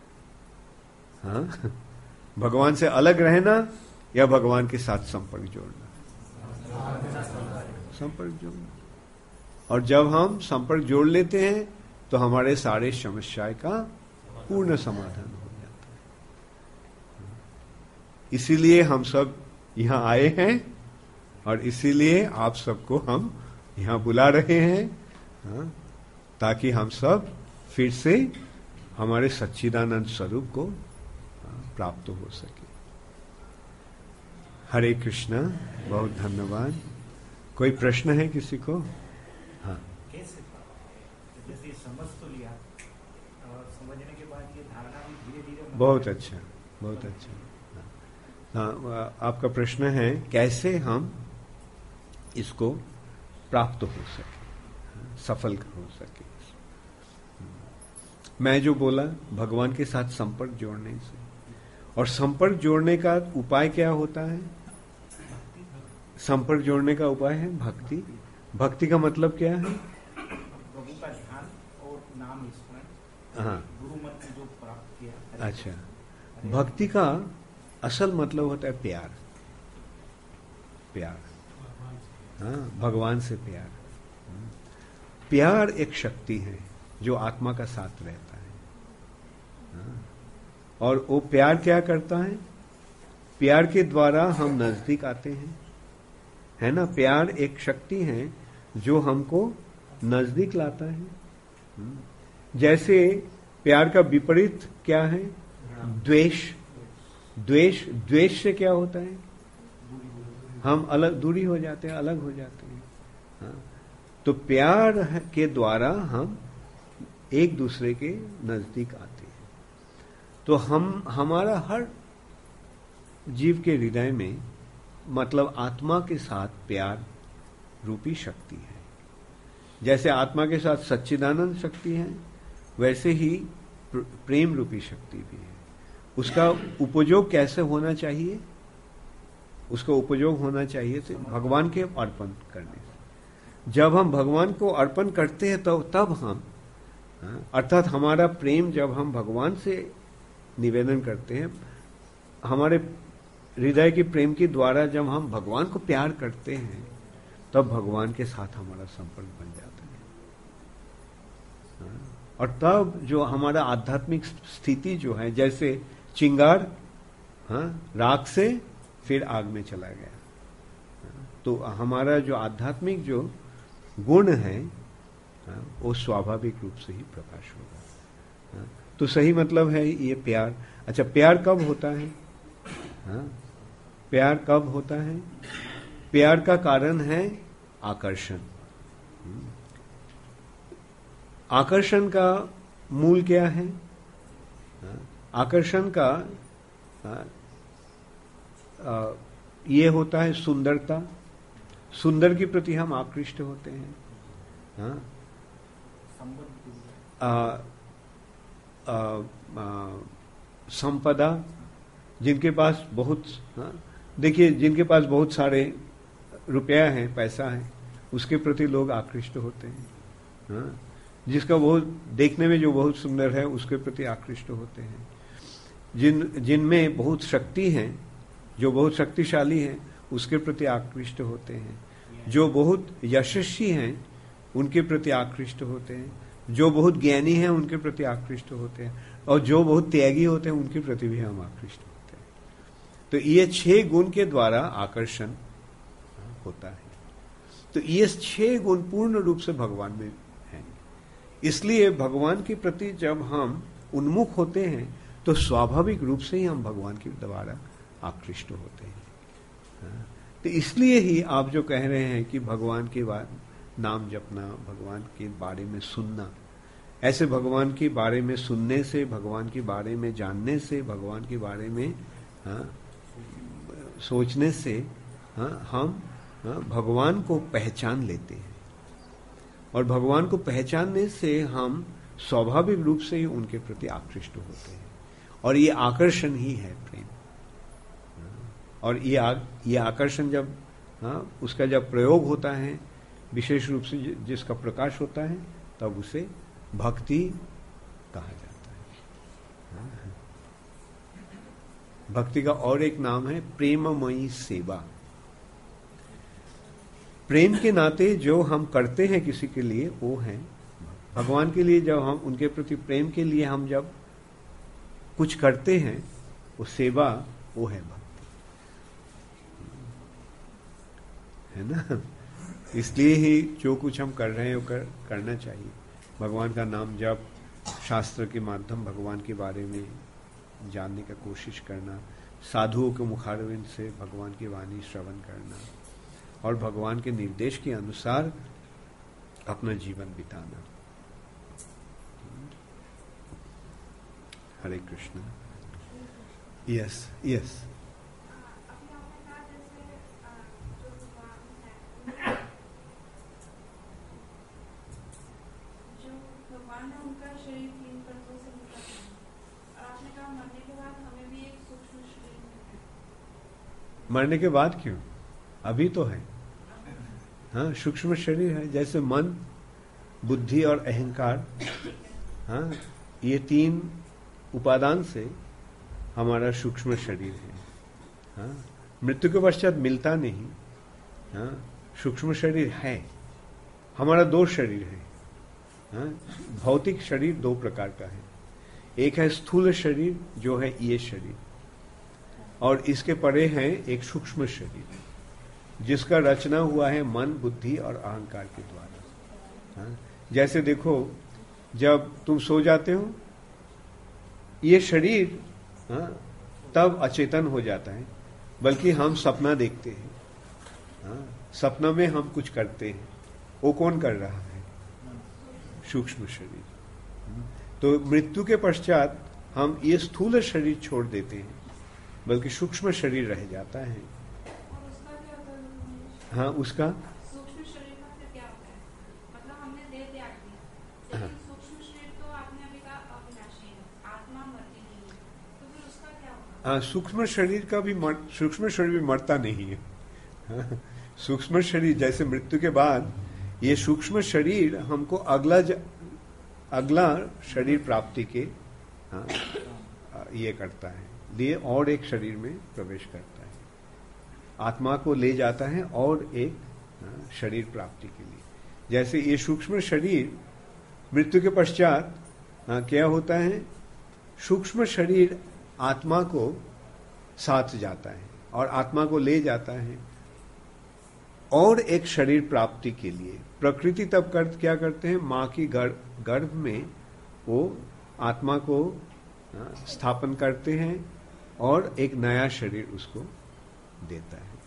हाँ, भगवान से अलग रहना या भगवान के साथ संपर्क जोड़ना? संपर्क जोड़ना। और जब हम संपर्क जोड़ लेते हैं तो हमारे सारे समस्याएं का पूर्ण समाधान हो जाता है। इसीलिए हम सब यहां आए हैं और इसीलिए आप सबको हम यहां बुला रहे हैं, हाँ, ताकि हम सब फिर से हमारे सच्चिदानंद स्वरूप को प्राप्त हो सके। हरे कृष्णा, बहुत धन्यवाद। कोई प्रश्न है किसी को? हाँ, कैसे जैसे समझ तो लिया और समझने के बाद ये धारणा भी धीरे धीरे। बहुत अच्छा, बहुत अच्छा। हाँ, आपका प्रश्न है कैसे हम इसको प्राप्त हो सके, सफल हो सके। मैं जो बोला, भगवान के साथ संपर्क जोड़ने से, और संपर्क जोड़ने का उपाय क्या होता है? संपर्क जोड़ने का उपाय है भक्ति। भक्ति का मतलब क्या है? प्रभु का ध्यान और नाम स्मरण। हाँ, गुरु मत जो प्राप्त किया। अच्छा, भक्ति का असल मतलब होता है प्यार। प्यार, हाँ, भगवान से प्यार। प्यार एक शक्ति है जो आत्मा का साथ रहता है। हाँ, और वो प्यार क्या करता है? प्यार के द्वारा हम नजदीक आते हैं, है ना। प्यार एक शक्ति है जो हमको नजदीक लाता है। जैसे प्यार का विपरीत क्या है? द्वेष। द्वेष द्वेष से क्या होता है? हम अलग, दूरी हो जाते हैं, अलग हो जाते हैं। हाँ, तो प्यार के द्वारा हम एक दूसरे के नजदीक आते हैं। तो हम, हमारा हर जीव के हृदय में, मतलब आत्मा के साथ प्यार रूपी शक्ति है। जैसे आत्मा के साथ सच्चिदानंद शक्ति है, वैसे ही प्रेम रूपी शक्ति भी है। उसका उपयोग कैसे होना चाहिए? उसका उपयोग होना चाहिए तो भगवान के अर्पण करने से। जब हम भगवान को अर्पण करते हैं तो तब हम, अर्थात हमारा प्रेम जब हम भगवान से निवेदन करते हैं, हमारे हृदय के प्रेम के द्वारा जब हम भगवान को प्यार करते हैं, तब भगवान के साथ हमारा संपर्क बन जाता है। और तब जो हमारा आध्यात्मिक स्थिति जो है, जैसे चिंगार हाँ, राख से फिर आग में चला गया, तो हमारा जो आध्यात्मिक जो गुण है वो स्वाभाविक रूप से ही प्रकाश होगा। तो सही मतलब है ये प्यार। अच्छा, प्यार कब होता है? हाँ, प्यार कब होता है? प्यार का कारण है आकर्षण। आकर्षण का मूल क्या है? आकर्षण का आ, ये होता है सुंदरता। सुंदर के प्रति हम आकृष्ट होते हैं। हाँ, आ, आ, आ, संपदा, जिनके पास बहुत, हाँ, देखिए जिनके पास बहुत सारे रुपया है, पैसा है, उसके प्रति लोग आकृष्ट होते हैं। हाँ, जिसका बहुत देखने में जो बहुत सुंदर है उसके प्रति आकृष्ट होते हैं। जिन जिनमें बहुत शक्ति है, जो बहुत शक्तिशाली है, उसके प्रति आकृष्ट होते हैं। जो बहुत यशस्वी हैं उनके प्रति आकृष्ट होते हैं। जो बहुत ज्ञानी हैं उनके प्रति आकृष्ट होते हैं। और जो बहुत त्यागी होते हैं उनके प्रति भी हम आकृष्ट होते हैं। तो ये छह गुण के द्वारा आकर्षण होता है। तो ये छह गुण पूर्ण रूप से भगवान में हैं। इसलिए भगवान के प्रति जब हम उन्मुख होते हैं तो स्वाभाविक रूप से ही हम भगवान के द्वारा आकृष्ट होते हैं। तो इसलिए ही आप जो कह रहे हैं कि भगवान के नाम जपना, भगवान के बारे में सुनना, ऐसे भगवान के बारे में सुनने से, भगवान के बारे में जानने से, भगवान के बारे में हाँ, सोचने से हाँ, हम हाँ, भगवान को पहचान लेते हैं। और भगवान को पहचानने से हम स्वाभाविक रूप से ही उनके प्रति आकृष्ट होते हैं। और ये आकर्षण ही है प्रेम। और ये आ, ये आकर्षण जब हाँ, उसका जब प्रयोग होता है, विशेष रूप से जिसका प्रकाश होता है, तब उसे भक्ति कहा जाता है। हाँ। भक्ति का और एक नाम है प्रेममयी सेवा। प्रेम के नाते जो हम करते हैं किसी के लिए, वो है भगवान के लिए। जब हम उनके प्रति प्रेम के लिए हम जब कुछ करते हैं, वो सेवा, वो है भक्ति, है ना। इसलिए ही जो कुछ हम कर रहे हैं वो कर, करना चाहिए। भगवान का नाम जप, शास्त्र के माध्यम भगवान के बारे में जानने का कोशिश करना, साधुओं के मुखारविंद से भगवान की वाणी श्रवण करना और भगवान के निर्देश के अनुसार अपना जीवन बिताना। हरे कृष्ण। यस यस मरने के बाद क्यों? अभी तो है। हाँ, सूक्ष्म शरीर है। जैसे मन, बुद्धि और अहंकार, हाँ, ये तीन उपादान से हमारा सूक्ष्म शरीर है। हाँ, मृत्यु के पश्चात मिलता नहीं। हाँ, सूक्ष्म शरीर है। हमारा दो शरीर है। हाँ, भौतिक शरीर दो प्रकार का है। एक है स्थूल शरीर, जो है ये शरीर, और इसके परे है एक सूक्ष्म शरीर जिसका रचना हुआ है मन, बुद्धि और अहंकार के द्वारा। हाँ? जैसे देखो, जब तुम सो जाते हो, ये शरीर हाँ, तब अचेतन हो जाता है, बल्कि हम सपना देखते हैं। हाँ? सपना में हम कुछ करते हैं, वो कौन कर रहा है? सूक्ष्म शरीर। तो मृत्यु के पश्चात हम ये स्थूल शरीर छोड़ देते हैं, बल्कि सूक्ष्म शरीर रह जाता है। और उसका क्या होता है? हाँ, उसका सूक्ष्म शरीर का फिर क्या होता है? मतलब हमने देह त्याग दिया, लेकिन सूक्ष्म शरीर तो आपने अभी कहा अविनाशी है, आत्मा मरती नहीं है, तो फिर उसका क्या होगा? हाँ, सूक्ष्म शरीर का भी मर, सूक्ष्म शरीर भी मरता नहीं है। हाँ, सूक्ष्म शरीर जैसे मृत्यु के बाद ये सूक्ष्म शरीर हमको अगला ज, अगला शरीर प्राप्ति के हाँ, ये करता है, लिए और एक शरीर में प्रवेश करता है, आत्मा को ले जाता है और एक शरीर प्राप्ति के लिए। जैसे ये सूक्ष्म शरीर मृत्यु के पश्चात क्या होता है, सूक्ष्म शरीर आत्मा को साथ जाता है और आत्मा को ले जाता है और एक शरीर प्राप्ति के लिए। प्रकृति तब कर, क्या करते हैं, माँ की गर्भ गर्भ में वो आत्मा को स्थापन करते हैं और एक नया शरीर उसको देता है।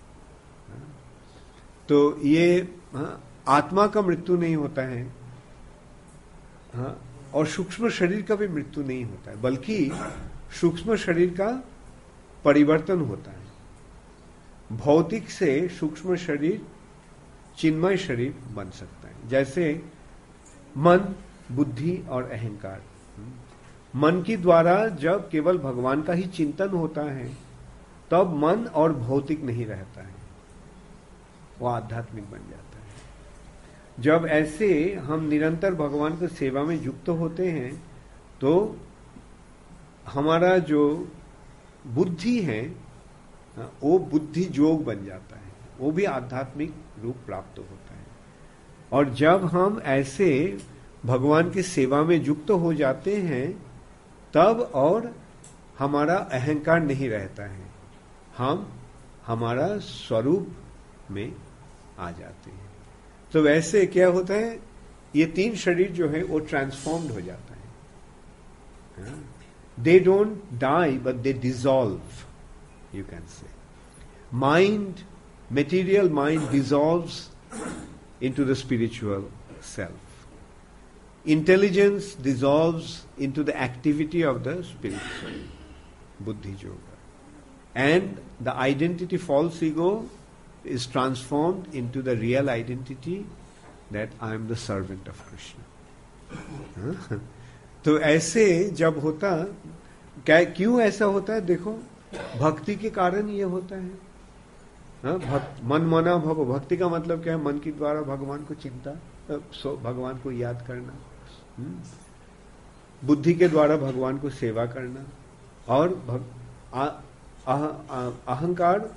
तो ये हाँ, आत्मा का मृत्यु नहीं होता है, हाँ, और सूक्ष्म शरीर का भी मृत्यु नहीं होता है, बल्कि सूक्ष्म शरीर का परिवर्तन होता है। भौतिक से सूक्ष्म शरीर चिन्मय शरीर बन सकता है। जैसे मन, बुद्धि और अहंकार, मन की द्वारा जब केवल भगवान का ही चिंतन होता है तब मन और भौतिक नहीं रहता है, वो आध्यात्मिक बन जाता है। जब ऐसे हम निरंतर भगवान की सेवा में युक्त होते हैं तो हमारा जो बुद्धि है वो बुद्धि योग बन जाता है, वो भी आध्यात्मिक रूप प्राप्त होता है। और जब हम ऐसे भगवान की सेवा में युक्त हो जाते हैं तब और हमारा अहंकार नहीं रहता है, हम हमारा स्वरूप में आ जाते हैं। तो वैसे क्या होता है, ये तीन शरीर जो है वो ट्रांसफॉर्म्ड हो जाता है। They don't die but they dissolve, you can say. Mind, material mind dissolves into the spiritual self. Intelligence dissolves into the activity of the spiritual buddhi yoga. And the identity false ego is transformed into the real identity that I am the servant of Krishna. तो ऐसे जब होता, क्या क्यों ऐसा होता है? देखो, भक्ति के कारण ये होता है। हाँ, भक्त मन मना भव, भक्ति का मतलब क्या है? मन के द्वारा भगवान को चिंता, भगवान को याद करना, बुद्धि के द्वारा भगवान को सेवा करना, और भग, आ, आ, आ, अहंकार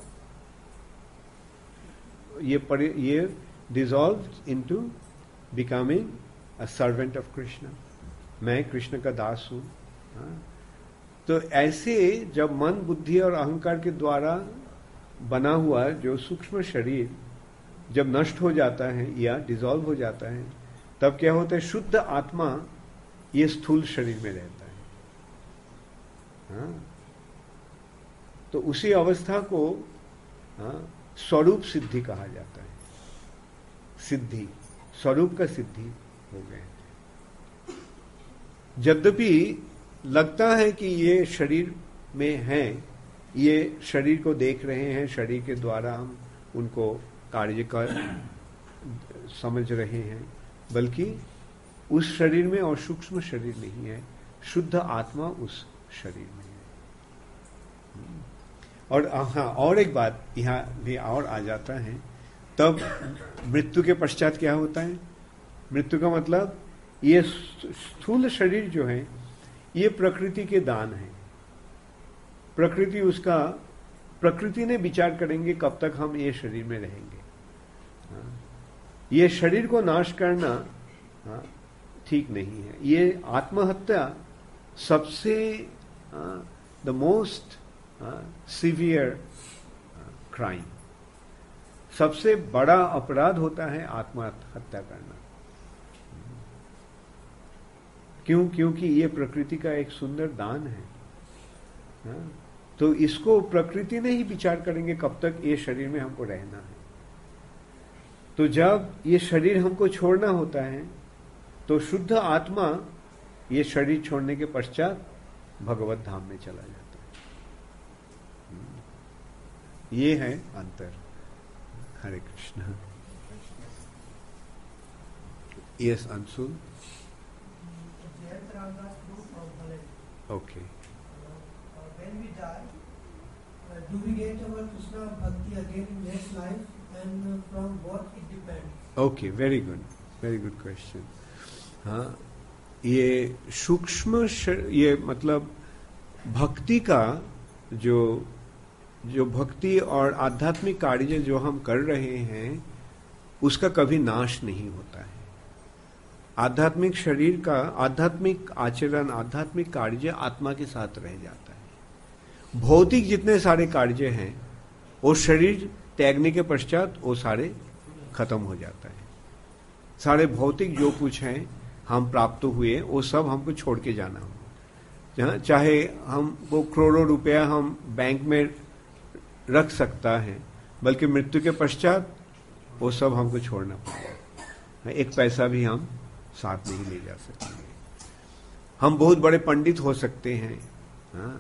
ये परि, ये dissolve into becoming a servant of Krishna. मैं कृष्ण का दास हूं। हाँ, तो ऐसे जब मन, बुद्धि और अहंकार के द्वारा बना हुआ जो सूक्ष्म शरीर जब नष्ट हो जाता है या डिसॉल्व हो जाता है, तब क्या होता है? शुद्ध आत्मा ये स्थूल शरीर में रहता है। हाँ? तो उसी अवस्था को हाँ, स्वरूप सिद्धि कहा जाता है। सिद्धि, स्वरूप का सिद्धि हो गए। यद्यपि लगता है कि ये शरीर में है, ये शरीर को देख रहे हैं, शरीर के द्वारा हम उनको कार्य कर समझ रहे हैं, बल्कि उस शरीर में और सूक्ष्म शरीर नहीं है, शुद्ध आत्मा उस शरीर में है। और हाँ, और एक बात यहां भी और आ जाता है, तब मृत्यु के पश्चात क्या होता है? मृत्यु का मतलब ये स्थूल शरीर जो है ये प्रकृति के दान है। प्रकृति उसका, प्रकृति ने विचार करेंगे कब तक हम ये शरीर में रहेंगे। ये शरीर को नाश करना ठीक नहीं है। ये आत्महत्या सबसे द मोस्ट सीवियर क्राइम, सबसे बड़ा अपराध होता है आत्महत्या करना। क्यों? क्योंकि ये प्रकृति का एक सुंदर दान है। हाँ? तो इसको प्रकृति ने ही विचार करेंगे कब तक ये शरीर में हमको रहना है। तो जब ये शरीर हमको छोड़ना होता है तो शुद्ध आत्मा ये शरीर छोड़ने के पश्चात भगवत धाम में चला जाता है। ये है अंतर। Hare Krishna. Yes Anshul. Okay. Uh, when we die, uh, do we get our Krishna Bhakti again in next life, and uh, from what it depends? Okay, very good, very good question. हाँ, ये सूक्ष्म ये मतलब भक्ति का जो जो भक्ति और आध्यात्मिक कार्य जो हम कर रहे हैं उसका कभी नाश नहीं होता है। आध्यात्मिक शरीर का आध्यात्मिक आचरण, आध्यात्मिक कार्य आत्मा के साथ रह जाता है। भौतिक जितने सारे कार्य हैं वो शरीर त्यागने के पश्चात वो सारे खत्म हो जाता है। सारे भौतिक जो कुछ हैं हम प्राप्त हुए वो सब हमको छोड़ के जाना होगा। जहाँ चाहे हमको करोड़ों रुपया हम बैंक में रख सकता है, बल्कि मृत्यु के पश्चात वो सब हमको छोड़ना पड़ेगा। एक पैसा भी हम साथ नहीं ले जा सकते। हम बहुत बड़े पंडित हो सकते हैं, हाँ,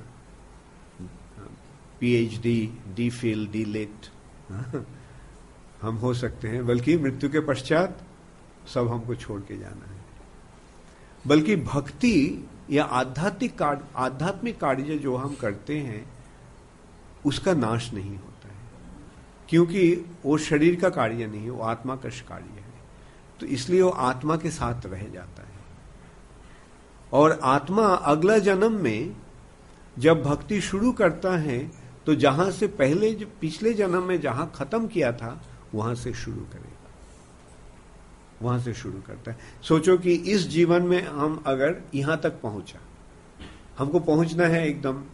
PhD, D Phil, D Litt, हाँ, हम हो सकते हैं, बल्कि मृत्यु के पश्चात सब हमको छोड़ के जाना है। बल्कि भक्ति या आध्यात्मिक कार्य आध्यात्मिक कार्य जो हम करते हैं उसका नाश नहीं होता है, क्योंकि वो शरीर का कार्य नहीं है, वो आत्मा का कार्य है। तो इसलिए वो आत्मा के साथ रह जाता है। और आत्मा अगला जन्म में जब भक्ति शुरू करता है तो जहां से पहले पिछले जन्म में जहां खत्म किया था वहां से शुरू करेगा, वहां से शुरू करता है। सोचो कि इस जीवन में हम अगर यहां तक पहुंचा, हमको पहुंचना है एकदम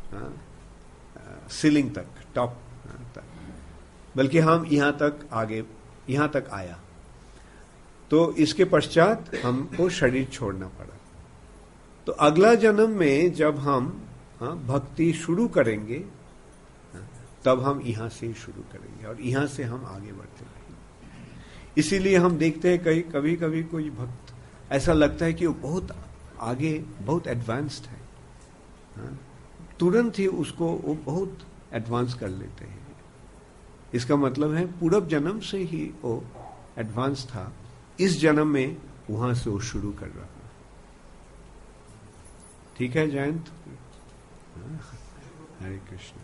सीलिंग तक, टॉप तक, बल्कि हम यहां तक आगे यहां तक आया, तो इसके पश्चात हमको शरीर छोड़ना पड़ा। तो अगला जन्म में जब हम हाँ, भक्ति शुरू करेंगे, हाँ, तब हम यहां से शुरू करेंगे और यहां से हम आगे बढ़ते रहेंगे। इसीलिए हम देखते हैं कहीं कभी कभी कोई भक्त ऐसा लगता है कि वो बहुत आगे, बहुत एडवांस्ड है, हाँ, तुरंत ही उसको वो बहुत एडवांस कर लेते हैं। इसका मतलब है पूर्व जन्म से ही वो एडवांस था, इस जन्म में वहां से वो शुरू कर रहा है। ठीक है जयंत? हरे कृष्ण।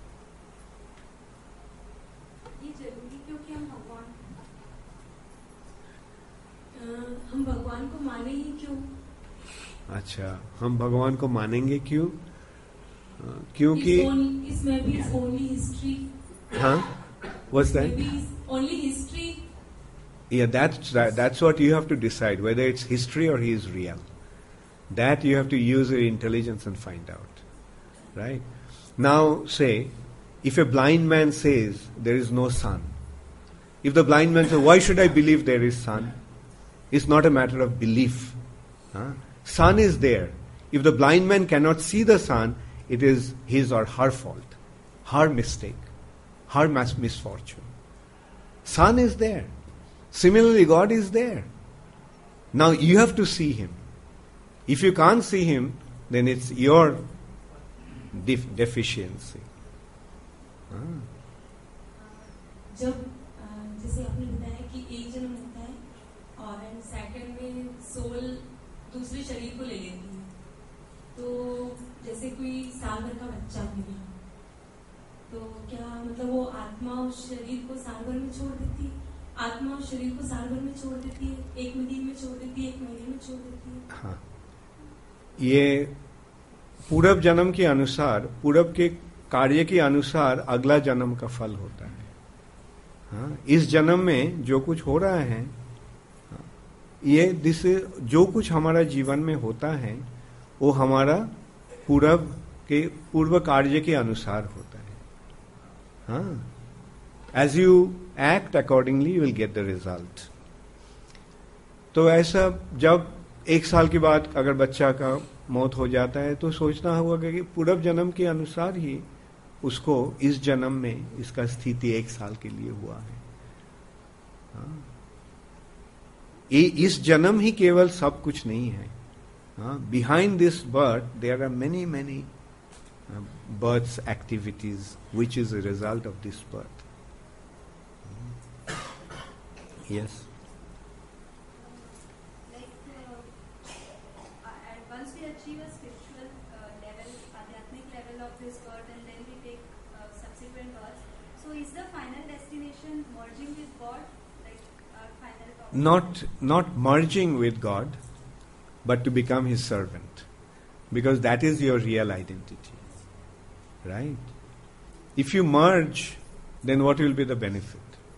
ये जरूरी क्योंकि हम भगवान आ, हम भगवान को माने ही क्यों? अच्छा, हम भगवान को मानेंगे क्यों? आ, क्योंकि इसमें भी ओनली हिस्ट्री। हाँ, what's that? Only history. Yeah, that's that's what you have to decide, whether it's history or he is real. That you have to use your intelligence and find out. Right? Now say, if a blind man says there is no sun, if the blind man says, why should I believe there is sun? It's not a matter of belief. Huh? Sun is there. If the blind man cannot see the sun, it is his or her fault, her mistake, her mis- misfortune. Sun is there. Similarly, God is there. Now you have to see Him. If you can't see Him, then it's your def- deficiency. Ah. जब जैसे आपने बताया कि एक जन्म होता है और सेकंड में सोल दूसरे शरीर को ले लेती है, तो जैसे कोई साल भर का बच्चा हो गया, तो क्या मतलब वो आत्मा उस शरीर को साल भर में छोड़ देती है? आत्मा उस शरीर को साल भर में छोड़ देती है, एक दिन में छोड़ देती है, एक महीने में छोड़ देती है? हाँ, ये पूर्व जन्म के अनुसार, पूर्व के कार्य के अनुसार अगला जन्म का फल होता है। हाँ, इस जन्म में जो कुछ हो रहा है, ये दिस जो कुछ हमारा जीवन में होता है वो हमारा पूर्व के पूर्व कार्य के अनुसार होता है। हाँ, as you act accordingly you will get the result. तो ऐसा जब एक साल के बाद अगर बच्चा का मौत हो जाता है तो सोचना होगा कि पूर्व जन्म के अनुसार ही उसको इस जन्म में इसका स्थिति एक साल के लिए हुआ है। हाँ, ये इस जन्म ही केवल सब कुछ नहीं है। हाँ, behind this birth there are many many births activities which is a result of this birth. Yes. Like uh, uh, once we achieve a spiritual uh, level, adhyatmic level of this birth, and then we take uh, subsequent births. So, is the final destination merging with God, like our final topic? Not not merging with God, but to become His servant, because that is your real identity, right? If you merge, then what will be the benefit?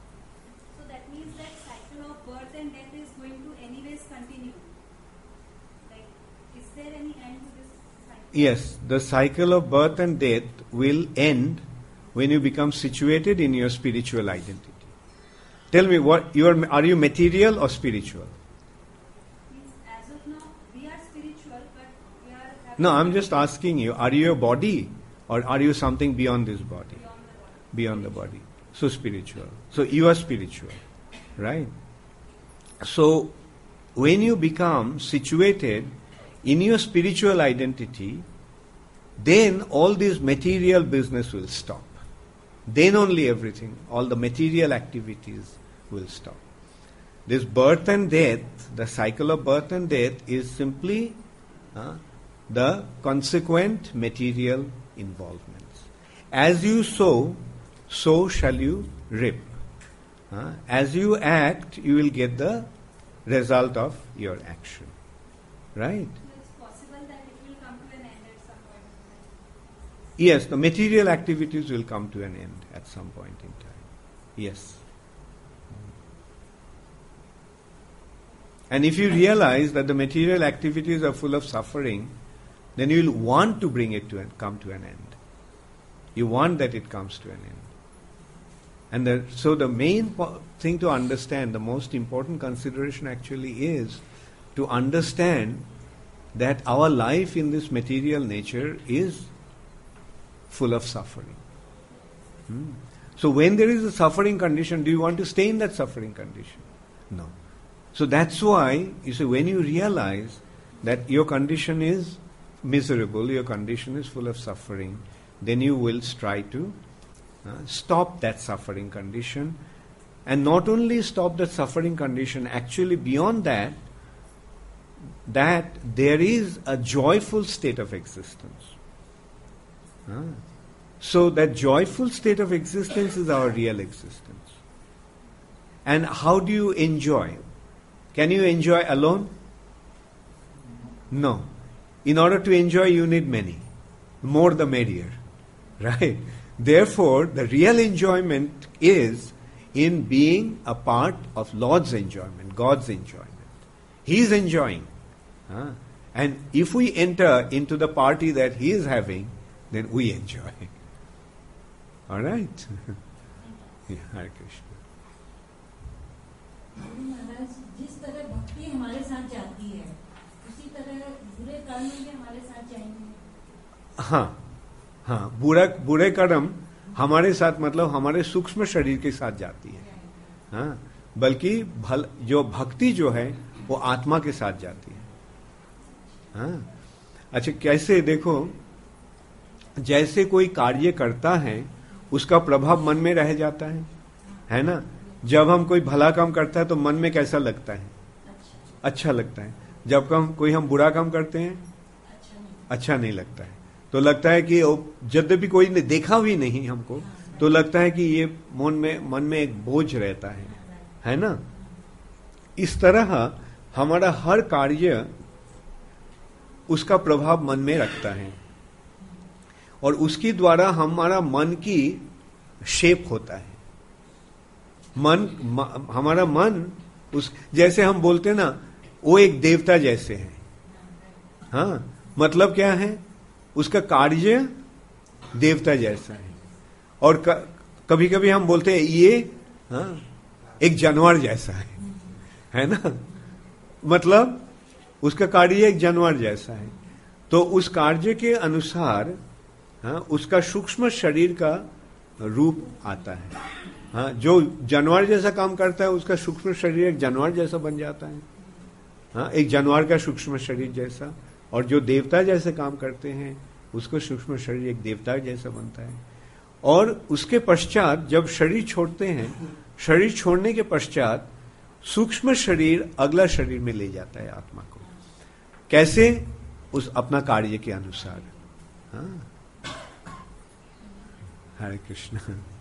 Yes, the cycle of birth and death will end when you become situated in your spiritual identity. Tell me, what you are? Are you material or spiritual? Means as of now, we are spiritual, but we are having No, I'm just asking you, are you a body or are you something beyond this body? beyond the body. Beyond the body. So spiritual. So you are spiritual, right? So when you become situated in your spiritual identity, then all this material business will stop. Then only everything, all the material activities will stop. This birth and death, the cycle of birth and death is simply uh, the consequent material involvements. As you sow, so shall you reap. Uh, as you act, you will get the result of your action. Right? So it's possible that it will come to an end at some point in time. Yes, the material activities will come to an end at some point in time. Yes. And if you realize that the material activities are full of suffering, then you will want to bring it to an, come to an end. You want that it comes to an end. And the, so the main po- thing to understand, the most important consideration actually is to understand that our life in this material nature is full of suffering. Hmm. So when there is a suffering condition, do you want to stay in that suffering condition? No. So that's why, you see, when you realize that your condition is miserable, your condition is full of suffering, then you will try to uh, stop that suffering condition. And not only stop that suffering condition, actually beyond that, that there is a joyful state of existence. Ah. So that joyful state of existence is our real existence. And how do you enjoy? Can you enjoy alone? No. In order to enjoy, you need many. More the merrier. Right? Therefore, the real enjoyment is in being a part of Lord's enjoyment, God's enjoyment. He is enjoying. Huh? And if we enter into the party that He is having, then we enjoy. Alright? Yeah, Hare Krishna. Maharaj जिस तरह भक्ति हमारे साथ जाती है उसी तरह बुरे कर्म भी हमारे साथ जाएंगे. हाँ हाँ बुरा बुरे कर्म हमारे साथ मतलब हमारे सूक्ष्म शरीर के साथ जाती है. हाँ बल्कि भल जो भक्ति जो है वो आत्मा के साथ जाती है. हाँ अच्छा कैसे देखो, जैसे कोई कार्य करता है उसका प्रभाव मन में रह जाता है, है ना. जब हम कोई भला काम करता है तो मन में कैसा लगता है? अच्छा लगता है. जब हम कोई हम बुरा काम करते हैं अच्छा नहीं लगता है. तो लगता है कि जब भी कोई ने देखा भी नहीं हमको तो लगता है कि ये मन में मन में एक बोझ रहता है, है ना. इस तरह हमारा हर कार्य उसका प्रभाव मन में रखता है और उसके द्वारा हमारा मन की शेप होता है. मन म, हमारा मन उस जैसे हम बोलते हैं ना, वो एक देवता जैसे है. हाँ मतलब क्या है, उसका कार्य देवता जैसा है. और क, कभी कभी हम बोलते हैं ये हाँ एक जानवर जैसा है, है ना. मतलब उसका कार्य एक जानवर जैसा है. तो उस कार्य के अनुसार हाँ उसका सूक्ष्म शरीर का रूप आता है. हाँ जो जानवर जैसा काम करता है उसका सूक्ष्म शरीर एक जानवर जैसा बन जाता है. हाँ एक जानवर का सूक्ष्म शरीर जैसा. और जो देवता जैसे काम करते हैं उसको सूक्ष्म शरीर एक देवता जैसा बनता है. और उसके पश्चात जब शरीर छोड़ते हैं, शरीर छोड़ने के पश्चात सूक्ष्म शरीर अगला शरीर में ले जाता है आत्मा को. कैसे? उस अपना कार्य के अनुसार. हाँ हरे कृष्ण.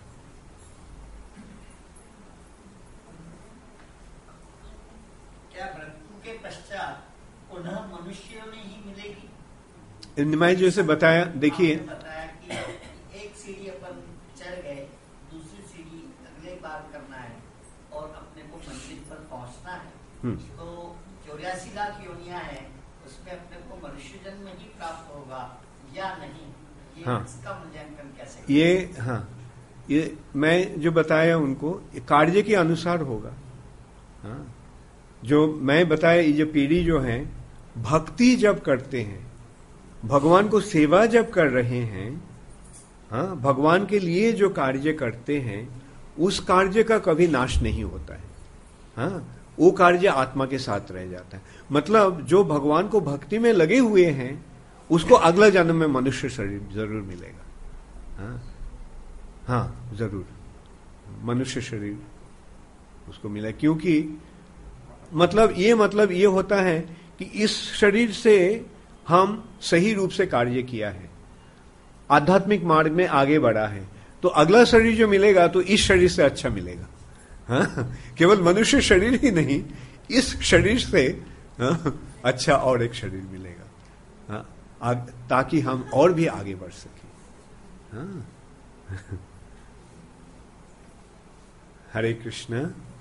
क्या मृत्यु के पश्चात पुनः मनुष्य में ही मिलेगी? मैं जैसे बताया, देखिए बताया कि एक सीढ़ी अपन चढ़ गए, दूसरी सीढ़ी अगले बार करना है और अपने को मंजिल पर पहुंचना है. तो चौरासी लाख योनियां हैं, उसमें अपने को मनुष्य जन्म ही प्राप्त होगा या नहीं, ये हाँ. इसका मूल्यांकन कैसे? ये हाँ ये मैं जो बताया उनको कार्य के अनुसार होगा. हाँ जो मैं बताया, ये जो पीढ़ी जो है भक्ति जब करते हैं भगवान को सेवा जब कर रहे हैं, हाँ, भगवान के लिए जो कार्य करते हैं उस कार्य का कभी नाश नहीं होता है। हाँ, वो कार्य आत्मा के साथ रह जाता है। मतलब जो भगवान को भक्ति में लगे हुए हैं उसको अगला जन्म में मनुष्य शरीर जरूर मिलेगा। हाँ, हाँ जरूर मनुष्य शरीर उसको मिला, क्योंकि मतलब ये मतलब ये होता है कि इस शरीर से हम सही रूप से कार्य किया है, आध्यात्मिक मार्ग में आगे बढ़ा है, तो अगला शरीर जो मिलेगा तो इस शरीर से अच्छा मिलेगा। हाँ? केवल मनुष्य शरीर ही नहीं, इस शरीर से हाँ, अच्छा और एक शरीर मिलेगा। हाँ? ताकि हम और भी आगे बढ़ सके। हाँ? हरे कृष्ण।